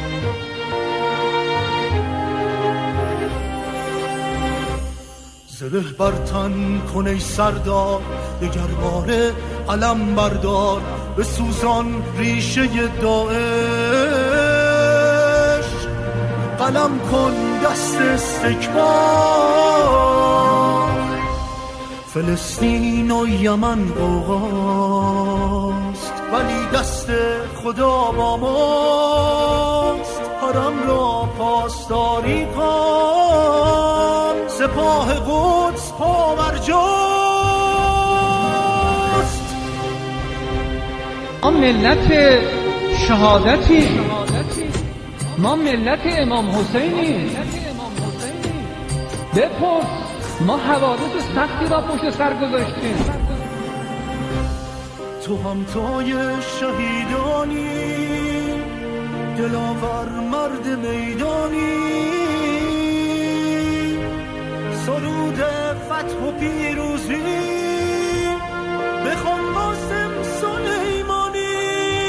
زره برتن کن ای سردار دگرباره علم بردار بسوزان ریشه داعش قلم کن دست استکبار فلسطین و یمن غوغاست ولی دست خدا با ماست حرم را پاسداری کن سپاه قدس پاورجاست ما ملت شهادتی ما ملت امام حسینی بپرس ما حوادث سختی را پشت سر گذاشتیم تو همتای شهیدانی دلاور مرد میدانی سرود فتح و پیروزی بخوان قاسم سلیمانی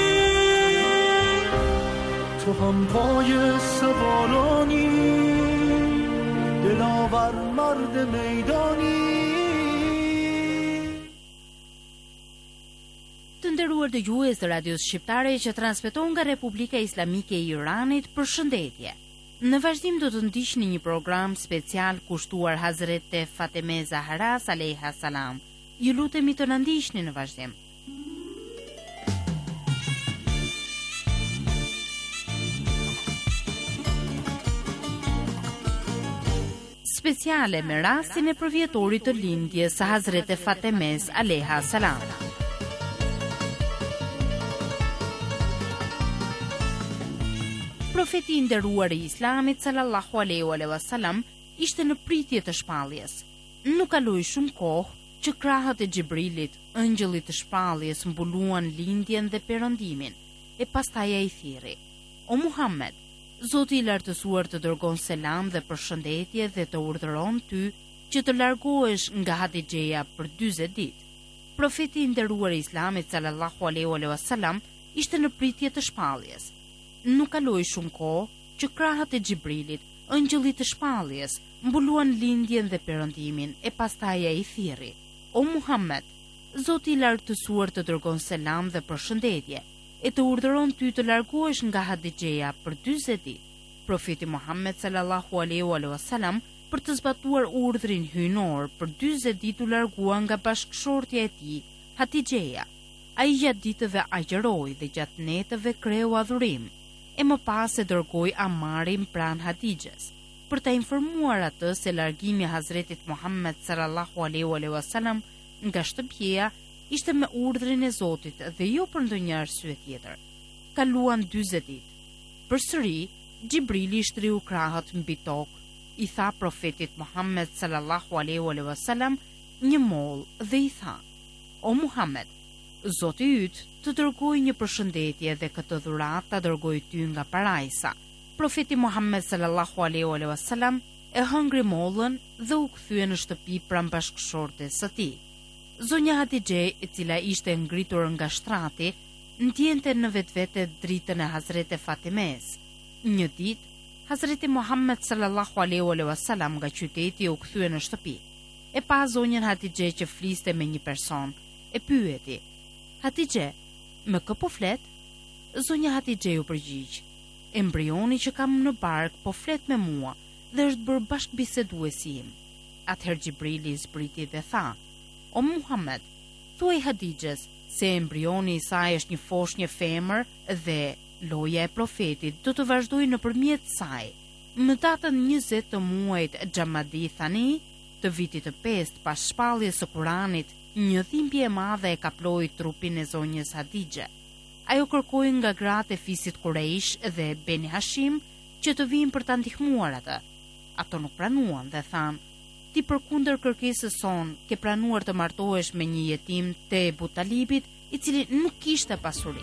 تو هم پای سوارانی دلاور مرد میدانی. Të nderuar dëgjues të Radios Shqiptare që transmeton nga Republika Islamike e Iranit, përshëndetje. Në vazhdim do të ndiqni një program special kushtuar Hazrete Fateme Zahras alayha salam. Ju lutemi të na ndiqni në vazhdim. Speciale me rastin e përvjetorit të lindjes së Hazrete Fatemes alayha salam. Profeti i nderuar i Islamit sallallahu alaihi wasallam ishte në pritje të shpalljes. Nuk kaloi shumë kohë që krahët e Xhibrilit, ëngjëllit të shpalljes, mbuluan lindjen dhe perëndimin, e pastaj ai thirri: "O Muhammed, Zoti i lartësuar të dërgon selam dhe përshëndetje dhe të urdhëron ty që të largohesh nga Hadixheja për dyzet ditë." Profeti i nderuar i Islamit sallallahu alaihi wasallam ishte në pritje të shpalljes. Nuk kaloi shumë kohë që krahët e Xhibrilit, ëngjëllit të shpalljes, mbuluan lindjen dhe perëndimin, e pastaj ai thirri: "O Muhammed, Zoti i lartësuar të dërgon selam dhe përshëndetje, e të urdhëron ty të largohesh nga Hadixheja për dyzet ditë." Profeti Muhammed sallallahu alaihi wasallam, për të zbatuar urdhrin hyjnor, për dyzet ditë u largua nga bashkëshortja e tij, Hadixheja. Ai gjatë ditëve agjëroi dhe gjatë netëve kreu adhurim, e më pas e dërgoi Amarin pranë Hadixhes, për ta informuar atë se largimi i Hazretit Muhammed sallallahu alaihi wasallam nga shtëpia ishte me urdhrin e Zotit dhe jo për ndonjë arsye tjetër. Kaluan dyzet ditë. Përsëri, Xhibrili shtriu krahët mbi tokë, i tha profetit Muhammed sallallahu alaihi wasallam një mollë dhe i tha: "O Muhammed, Zoti yt të dërgoi një përshëndetje dhe këtë dhuratë ta dërgoi ty nga parajsa." Profeti Muhammed sallallahu alaihi wasallam e hëngri mollën dhe u kthye në shtëpi pranë bashkëshortes së tij. Zonja Hatixhe, e cila ishte ngritur nga shtrati, ndjente në vetvete dritën e Hazreti Fatimes. Një ditë, Hazreti Muhammed sallallahu alaihi wasallam nga qyteti u kthye në shtëpi. E pa zonjën Hatixhe që fliste me një person. E pyeti: "Hatixhe, me kë po flet?" Zonja Hatixhe u përgjigj: "Embrioni që kam në bark po flet me mua dhe është bërë bashkëbiseduesi im." Atëherë Xhibrili zbriti dhe tha: "O Muhammed, thuaj Hatixhes se embrioni i saj është një foshnjë femër dhe loja e profetit do të vazhdojë nëpërmjet saj. Më datën njëzet të muajit Xhamadi Thani të vitit të pestë pas shpalljes së Kuranit, një dhimbje e madhe e kaploi trupin e zonjës Hatixhe. Ajo kërkoi nga gratë e fisit Quraysh dhe Beni Hashim që të vinë për ta ndihmuar atë. Ato nuk pranuan dhe thanë: "Ti përkundër kërkesës son ke pranuar të martohesh me një jetim të Ebu Talibit, i cili nuk kishte pasuri."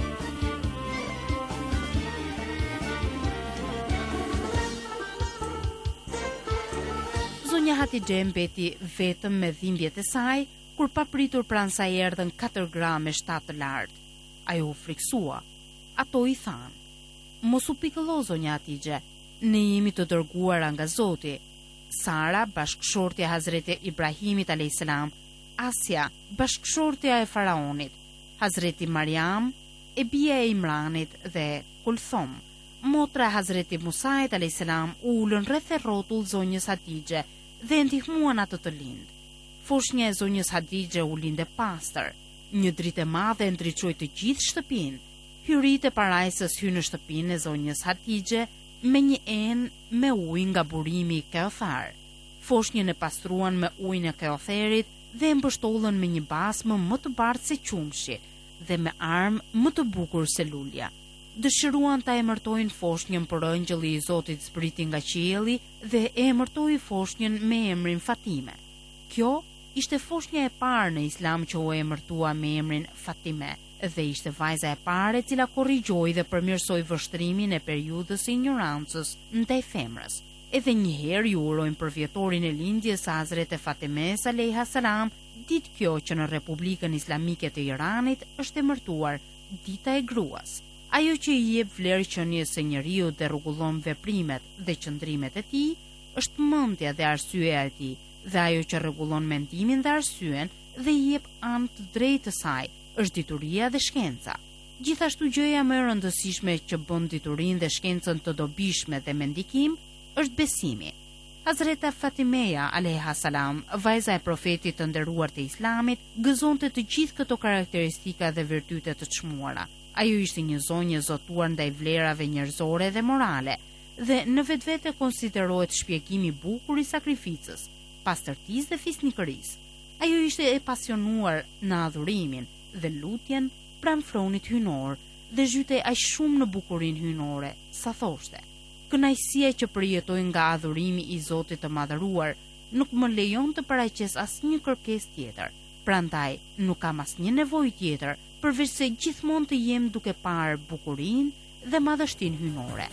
Zonja Hatixhe mbeti vetëm me dhimbjet e saj, kur papritur pranë saj erdhën katër gra me shtatë të lartë. Ajo u friksua. Ato i thanë: "Mos u pikëllo, zonja Hatixhe, ne jemi të dërguara nga Zoti." Sara, bashkëshortja e Hazreti Ibrahimit alayhis salam, Asja, bashkëshortja e faraonit, Hazreti Mariam, e bia e Imranit dhe Kulthum, motra e Hazreti Musait alayhis salam, u ulën rreth e rrotull zonjës Hatixhe dhe e ndihmuan atë të lindë. Foshnja e zonjës Hatixhe u lindë pastër. Një dritë e madhe ndriçoi të gjithë shtëpinë. Hyrit e parajsës hyn në shtëpinë e zonjës Hatixhe me një enë me ujë nga burimi i Keothar. Foshnjën e pastruan me ujin e Keotherit dhe e mbështollën me një basmë më të bardhë se qumshi dhe me armë më të bukur se lulja. Dëshiruan ta emërtojnë foshnjën për ëngjëlli i Zotit zbriti nga qielli dhe e emërtoi foshnjën me emrin Fatime. Kjo ishte foshnja e parë në Islam që u emërtua me emrin Fatime dhe ishte vajza e parë e cila korrigjoi dhe përmirësoi vështrimin e periudhës së ignorancës ndaj femrës. Edhe një herë ju urojmë për vjetorin e lindjes së Hazreti Fatimes alayha salam, ditë kjo që në Republikën Islamike të Iranit është emërtuar Dita e Gruas. Ajo që i jep vlerë qenies së njeriu dhe rregullon veprimet dhe qëndrimet e tij është mendja dhe arsyeja e tij, dhe ajo që rregullon mendimin dhe arsyen dhe i jep anë të drejtë të saj është dituria dhe shkenca. Gjithashtu gjëja më e rëndësishme që bën diturinë dhe shkencën të dobishme dhe me ndikim është besimi. Hazreta Fatimeja alayha salam, vajza e profetit të nderuar të Islamit, gëzonte të gjithë këto karakteristika dhe virtyte të çmuara. Ajo ishte një zonjë zotuar ndaj vlerave njerëzore dhe morale, dhe në vetvete konsiderohet shpjegimi i bukur i sakrificës, pastërtisë dhe fisnikërisë. Ajo ishte e pasionuar në adhurimin dhe lutjen pranë fronit hynor dhe zhytej aq shumë në bukurinë hynore, sa thoshte: "Kënaqësia që përjetoj nga adhurimi i Zotit të Madhëruar nuk më lejon të paraqes asnjë kërkesë tjetër. Prandaj nuk kam asnjë nevojë tjetër përveç se gjithmonë të jem duke parë bukurinë dhe madhështinë hynore."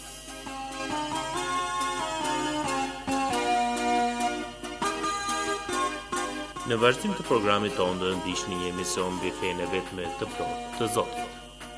Në vazhdim të programit tonë do të ndiqni një emision mbi fenë e vetme të plotë të Zotit.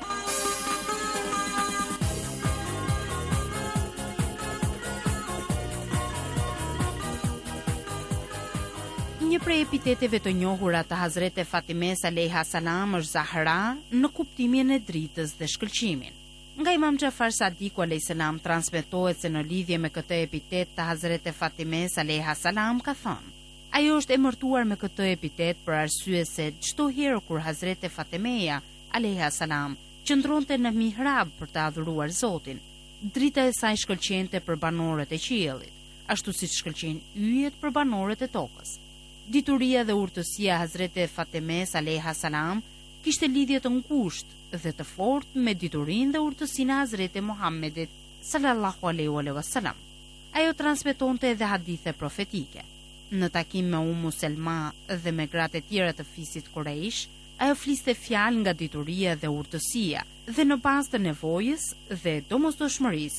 Një prej epiteteve të njohura të Hazreti Fatimes alayha salam është Zahra në kuptimin e dritës dhe shkëlqimin. Nga Imam Jafar Sadiku alayhis salam transmetohet se në lidhje me këtë epitet të Hazreti Fatimes alayha salam ka thënë: "Ajo është emërtuar me këtë epitet për arsye se çdo herë kur Hazreti Fatimeja alayha salam qëndronte në mihrab për të adhuruar Zotin, drita e saj shkëlqente për banorët e qiellit, ashtu siç shkëlqejnë yjet për banorët e tokës. Dituria dhe urtësia e Hazreti Fatimes alayha salam kishte lidhje të ngushtë dhe të fortë me diturinë dhe urtësinë e Hazreti Muhammedit sallallahu alaihi wasallam. Ajo transmetonte edhe hadithe profetike. Në takim me Ummu Selma dhe me gratë e tjera të fisit Quraysh, ajo fliste fjalë nga dituria dhe urtësia, dhe në bazë të nevojës dhe domosdoshmërisë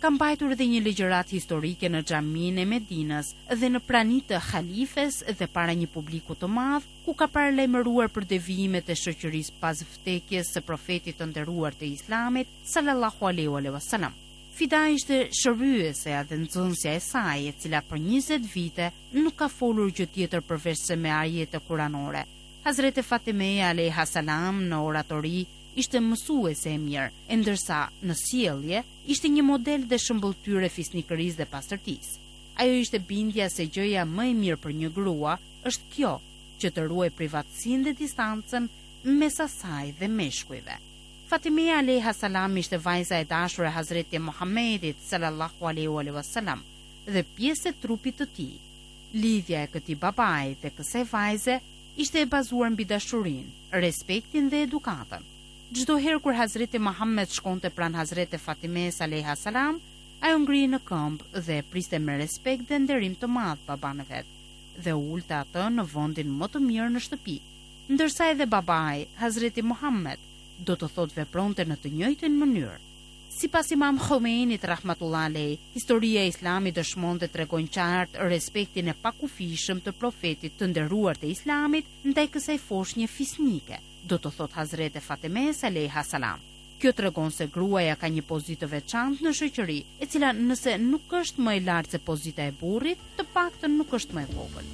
ka mbajtur edhe një ligjëratë historike në xhaminë e Medinës dhe në pranitë të halifes dhe para një publiku të madh, ku ka paralajmëruar për devijimet e shoqërisë pas vdekjes së profetit të nderuar të Islamit sallallahu alaihi wasallam. Fida ishte shëryese dhe nxënësja e saj, e cila për njëzet vite nuk ka folur gjë tjetër përveç se me ajete kuranore. Hazreti Fatimeja alayha salam në oratori ishte mësuese e mirë, e ndërsa në sjellje ishte një model dhe shëmbulltyre fisnikërisë dhe pastërtisë. Ajo ishte bindja se gjëja më e mirë për një grua është kjo, që të ruaj privatësinë dhe distancën mes asaj dhe meshkujve. Fatimeja alayha salam ishte vajza e dashur e Hazreti Muhammedit sallallahu alaihi wasallam dhe pjesë e trupit të tij. Lidhja e këtij babai dhe kësaj vajze ishte e bazuar mbi dashurinë, respektin dhe edukatën. Çdo herë kur Hazreti Muhammed shkonte pranë Hazreti Fatimes alayha salam, ajo ngrihej në këmbë dhe priste me respekt dhe nderim të madh baban e vet, dhe ulte atë në vendin më të mirë në shtëpi. Ndërsa edhe babai, Hazreti Muhammed, do të thotë vepronte në të njëjtën mënyrë. Sipas Imam Khomeinit rahmatullah alayh, historia e Islamit dëshmon dhe tregon qartë respektin e pakufishëm të profetit të nderuar të Islamit ndaj kësaj foshnje fisnike, do të thot Hazreti Fatimes alayha salam. Kjo tregon se gruaja ka një pozitë të veçantë në shoqëri, e cila nëse nuk është më e lartë se pozita e burrit, të paktën nuk është më e vogël.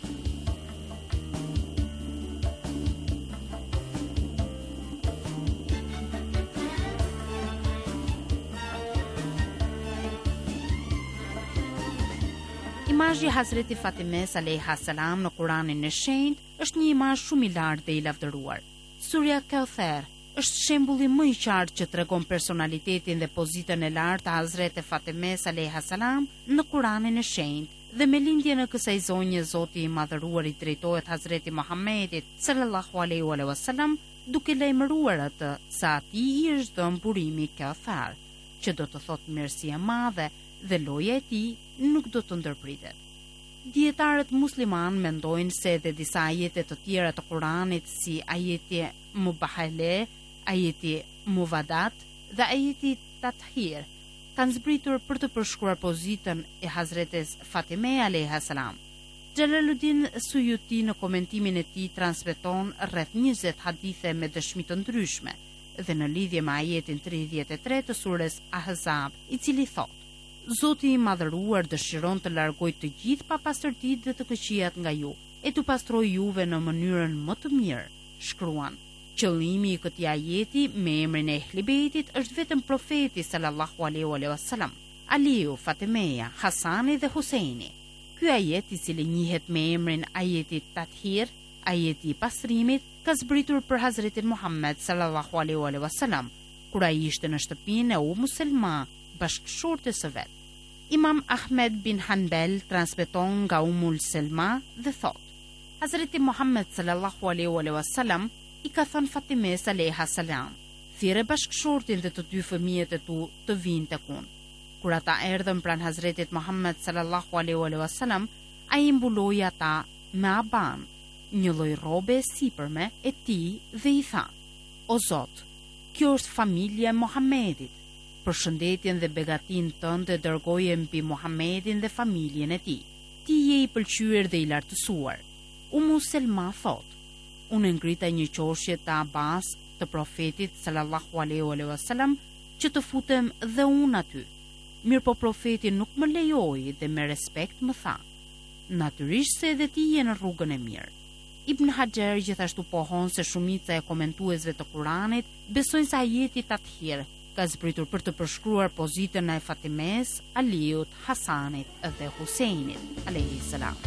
Imazhi i Hazreti Fatimes alayha salam në Kuranin e Shenjtë është një imazh shumë i lartë dhe i lavdëruar. Surja Kauther është shembulli më i qartë që tregon personalitetin dhe pozitën e lartë të Hazreti Fatimes alayha salam në Kuranin e Shenjtë dhe me lindjen e kësaj zonje Zoti i madhëruar i drejtohet Hazreti Muhammedit sallallahu alaihi wasallam duke lajmëruar atë se atij i është dhënë burimi Kauther, që do të thotë mirësi e madhe dhe loja e tij nuk do të ndërpritet. Dietarët musliman mendojnë se edhe disa ajete të tjera të Kuranit si ajeti Mubahale, ajeti Muvadat dhe ajeti Tathir kanë zbritur për të përshkruar pozitën e Hazretes Fatime alayha salam. Jalaluddin Suyuti në komentimin e tij transmeton rreth njëzet hadithe me dëshmi të ndryshme dhe në lidhje me ajetin tridhjetë e tre të surës Ahzab, i cili thotë: Zoti i madhëruar dëshiron të largoj të gjithë papastërtitë dhe të këqijat nga ju, e të pastroj juve në mënyrën më të mirë. Shkruan: qëllimi i këtij ajeti me emrin e Ehlibeitit është vetëm profeti sallallahu alaihi wasallam, Aliu, Fatimeja, Hasani dhe Huseini. Ky ajet, i cili njihet me emrin ajeti Tathir, ajeti i pastrimit, ka zbritur për Hazretin Muhammed sallallahu alaihi wasallam, kur ai ishte në shtëpinë e Umu Selma, bashkëshortes së vet. Imam Ahmed bin Hanbel transmeton nga Umul Selma dhe thot: Hazreti Muhammed sallallahu alaihi wasallam i ka thënë Fatimes alayha salam: thirrë bashkëshortin dhe të dy fëmijët e tu të vinë tek unë. Kur ata erdhën pranë Hazretit Muhammed sallallahu alaihi wasallam, ai mbuloi ata me aban, një lloj rrobe e sipërme e tij, dhe i tha: O Zot, kjo është familja e Muhammedit. Për shëndetjen dhe begatin tënde dërgoje mbi Muhammedin dhe familjen e tij. Ti je i pëlqyer dhe i lartësuar. Umu Selma thot: unë ngrita një qoshje të Abbas të profetit sallallahu alaihi wasallam që të futem dhe unë aty. Mirë po profeti nuk më lejoi dhe me respekt më tha: natyrisht se edhe ti je në rrugën e mirë. Ibn Hajar gjithashtu pohon se shumica e komentuesve të Kuranit besojnë se ajeti Tathir ka zbritur për të përshkruar pozitën e Fatimes, Aliut, Hasanit dhe Huseinit alayhi salam.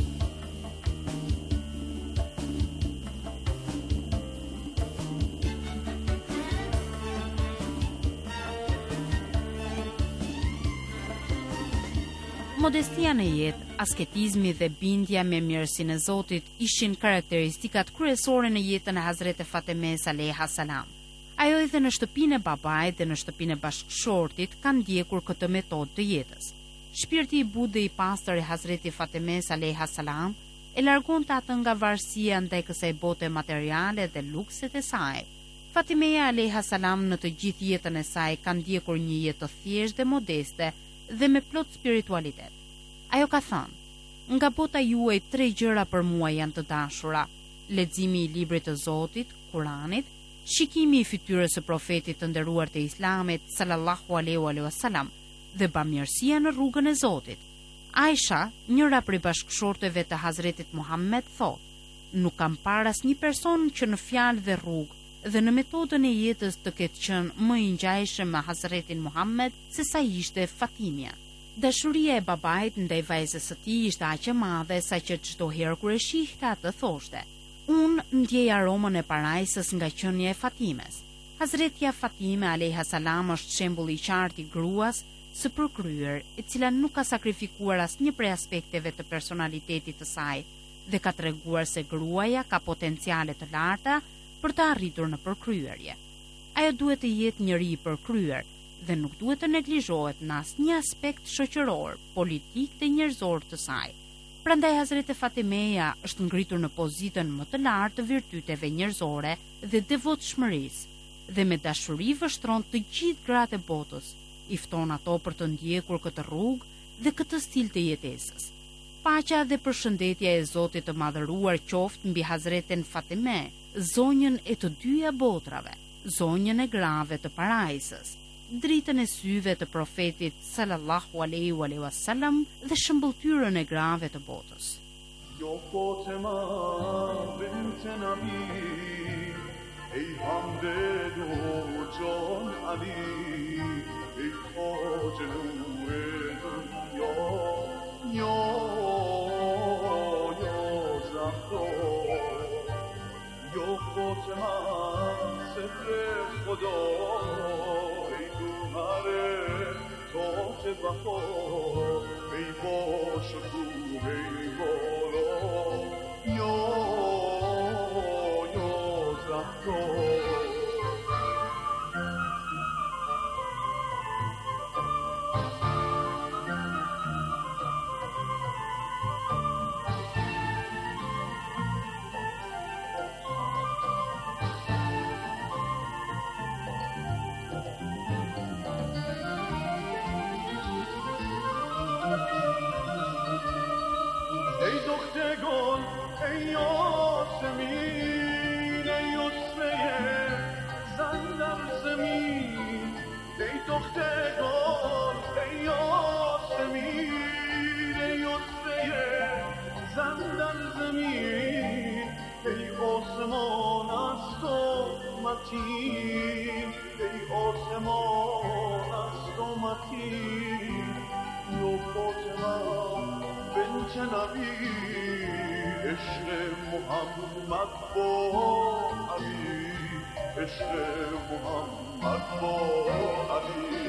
Modestia në jetë, asketizmi dhe bindja me mirësinë e Zotit ishin karakteristikat kryesore në jetën e Hazreti Fatimes alayha salam. Ajo edhe në shtëpinë e babait dhe në shtëpinë e bashkëshortit kanë ndjekur këtë metodë të jetës. Shpirti i butë dhe i pastër i Hazreti Fatimes alayha salam e largonte atë nga varësia ndaj kësaj bote materiale dhe lukset e saj. Fatimeja alayha salam në të gjithë jetën e saj ka ndjekur një jetë të thjeshtë dhe modeste dhe me plot spiritualitet. Ajo ka thënë: "Nga bota juaj tre gjëra për mua janë të dashura: leximi i librit të Zotit, Kuranit, shikimi i fytyrës së profetit të nderuar të Islamit sallallahu alaihi wasallam dhe bamirësia në rrugën e Zotit." Aisha, njëra prej bashkëshorteve të Hazretit Muhammed, thotë: "Nuk kam parë asnjë person që në fjalë dhe rrugë dhe në metodën e jetës të ketë qenë më i ngjajshëm me Hazretin Muhammed se sa ishte Fatimia." Dashuria e babait ndaj vajzës së tij ishte aq e madhe sa që çdo herë kur e shihte atë thoshte: "Unë ndjej aromën e parajsës nga qenia e Fatimes." Hazretja Fatime alayha salam është shembull i qartë i gruas së përkryer, e cila nuk ka sakrifikuar asnjë prej aspekteve të personalitetit të saj dhe ka treguar se gruaja ka potenciale të larta për të arritur në përkryerje. Ajo duhet të jetë njëri i përkryer dhe nuk duhet të neglizhohet në asnjë aspekt shoqëror, politik dhe njerëzor të saj. Prandaj Hazreti Fatimeja është ngritur në pozitën më të lartë të virtyteve njerëzore dhe devotshmërisë, dhe me dashuri vështron të gjithë gratë e botës, i fton ato për të ndjekur këtë rrugë dhe këtë stil të jetesës. Paqja dhe përshëndetja e Zotit të madhëruar qoftë mbi Hazreten Fatime, zonjën e të dyja botrave, zonjën e grave të parajsës, dritën e syve të profetit sallallahu alaihi wasallam dhe shëmbëltyrën e grave të botës. یا فاطمه بنت نبی ای حمد دو جان علی ای تاج نور دنیا یا یا زهرا یا فاطمه سر خدا ای گوهر تاج وفا ای باش و کوه ای بالا یا یا زهرا ای دختگان ای یاسمین ای یسره زن در زمین ای دختگان ای یاسمین ای یسره زن در زمین ای آسمان از تو متین ای آسمان از تو متین یا فاطمه بنت نبی عشق محمد با علی عشق محمد با علی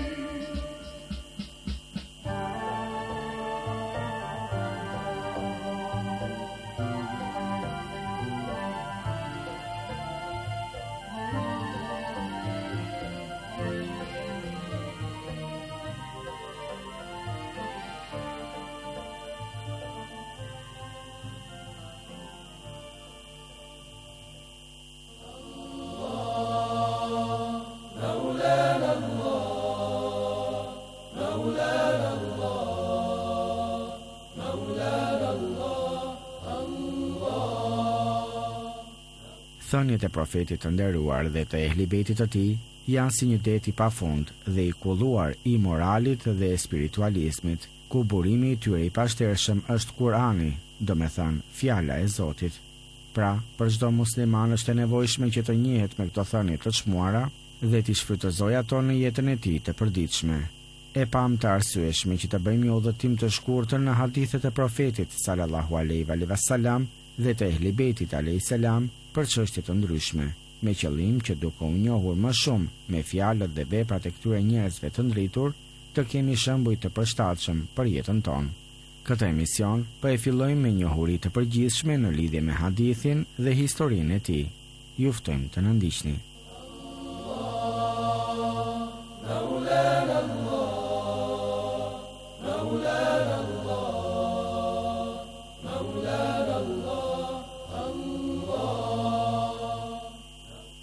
Thënjet e profetit të nderuar dhe të ehlibetit të tij janë si një det i pafund dhe i kulluar i moralit dhe spiritualizmit, ku burimi i tyre i pashtershëm është Kurani, do me thënë fjala e Zotit. Pra, për çdo musliman është e nevojshme që të njihet me këto thënie të çmuara dhe t'i shfrytëzojë ato në jetën e tij të përditshme. E pam të arsyeshme që të bëjmë një udhëtim të shkurtër në hadithet e profetit sallallahu alaihi wasallam dhe të ehlibetit alaihi salam për çështje të ndryshme, me qëllim që duke u njohur më shumë me fjalët dhe veprat e këtyre njerëzve të ndritur, të kemi shembuj të përshtatshëm për jetën tonë. Këtë emision po e fillojmë me njohuri të përgjithshme në lidhje me hadithin dhe historinë e tij. Ju ftojmë të na ndiqni.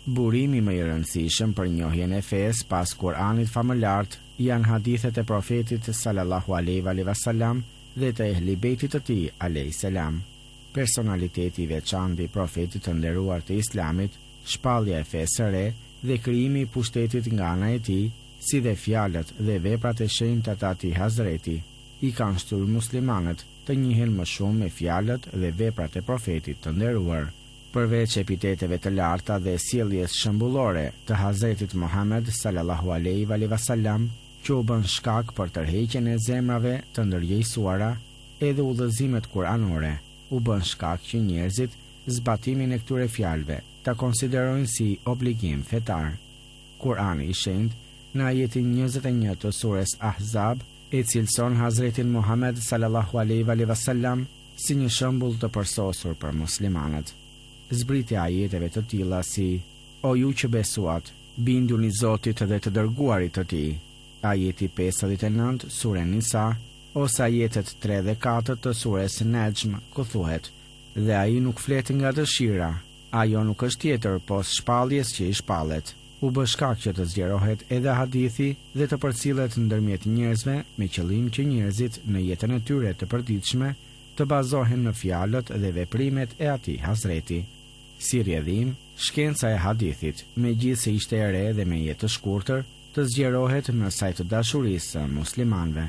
Burimi më i rëndësishëm për njohjen e fesë pas Kuranit famëlart janë hadithet e profetit sallallahu alaihi wasallam dhe të ehli bejtit të tij alayhi salam. Personaliteti i veçantë i profetit të nderuar të Islamit, shpallja e fesë së re dhe krijimi i pushtetit nga ana e tij, si dhe fjalët dhe veprat e shenjta të atij Hazreti, i kanë shtyrë muslimanët të njihen më shumë me fjalët dhe veprat e profetit të nderuar. Përveç epiteteve të larta dhe sjelljes shembullore të Hazretit Muhammed sallallahu alaihi wasallam, që u bën shkak për tërheqjen e zemrave të ndërgjegjësuara, edhe udhëzimet kuranore u bën shkak që njerëzit zbatimin e këtyre fjalëve ta konsiderojnë si obligim fetar. Kurani i shenjtë në ajetin njëzet e një të surës Ahzab e cilëson Hazretin Muhammed sallallahu alaihi wasallam si një shembull të përsosur për muslimanët. Zbritja ajeteve të tilla si: O ju që besuat, binduni Zotit dhe të dërguarit të tij. Ajeti pesëdhjetë e nëntë, sure Nisa, ose ajetet tre dhe katër të sures Nejm, ku thuhet: Dhe ai nuk flet nga dëshira, ajo nuk është tjetër pos shpalljes që i shpallet. U bë shkak që të zgjerohet edhe hadithi dhe të përcillet ndërmjet njerëzve me qëllim që njerëzit në jetën e tyre të përditshme të bazohen në fjalët dhe veprimet e atij Hazreti. Si rrjedhim, shkenca e hadithit, megjithse ishte e re dhe me jetë të shkurtër, të zgjerohet në sajt të dashurisë së muslimanëve.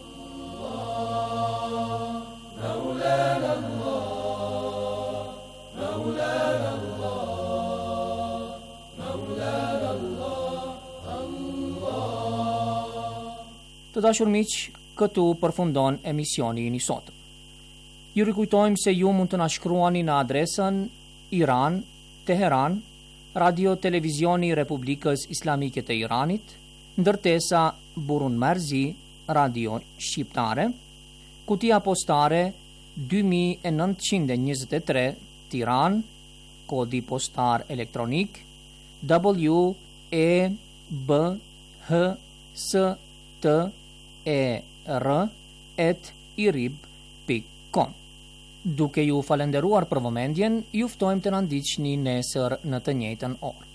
Të dashur miq, këtu përfundon emisioni i sot. Ju rikujtojmë se ju mund të na shkruani në adresën Iran, Teheran, Radio Televizioni Republikës Islamike të Iranit, ndërtesa Burun Marzi, Radio Shqiptare, kutia postare dy mijë e nëntëqind e njëzet e tre, Tiranë, kodi postar elektronik W E B H S T E R at irib pikë com. Duke ju falenderuar për vëmendjen, ju ftojmë të na ndiqni nesër në të njëjtën orë.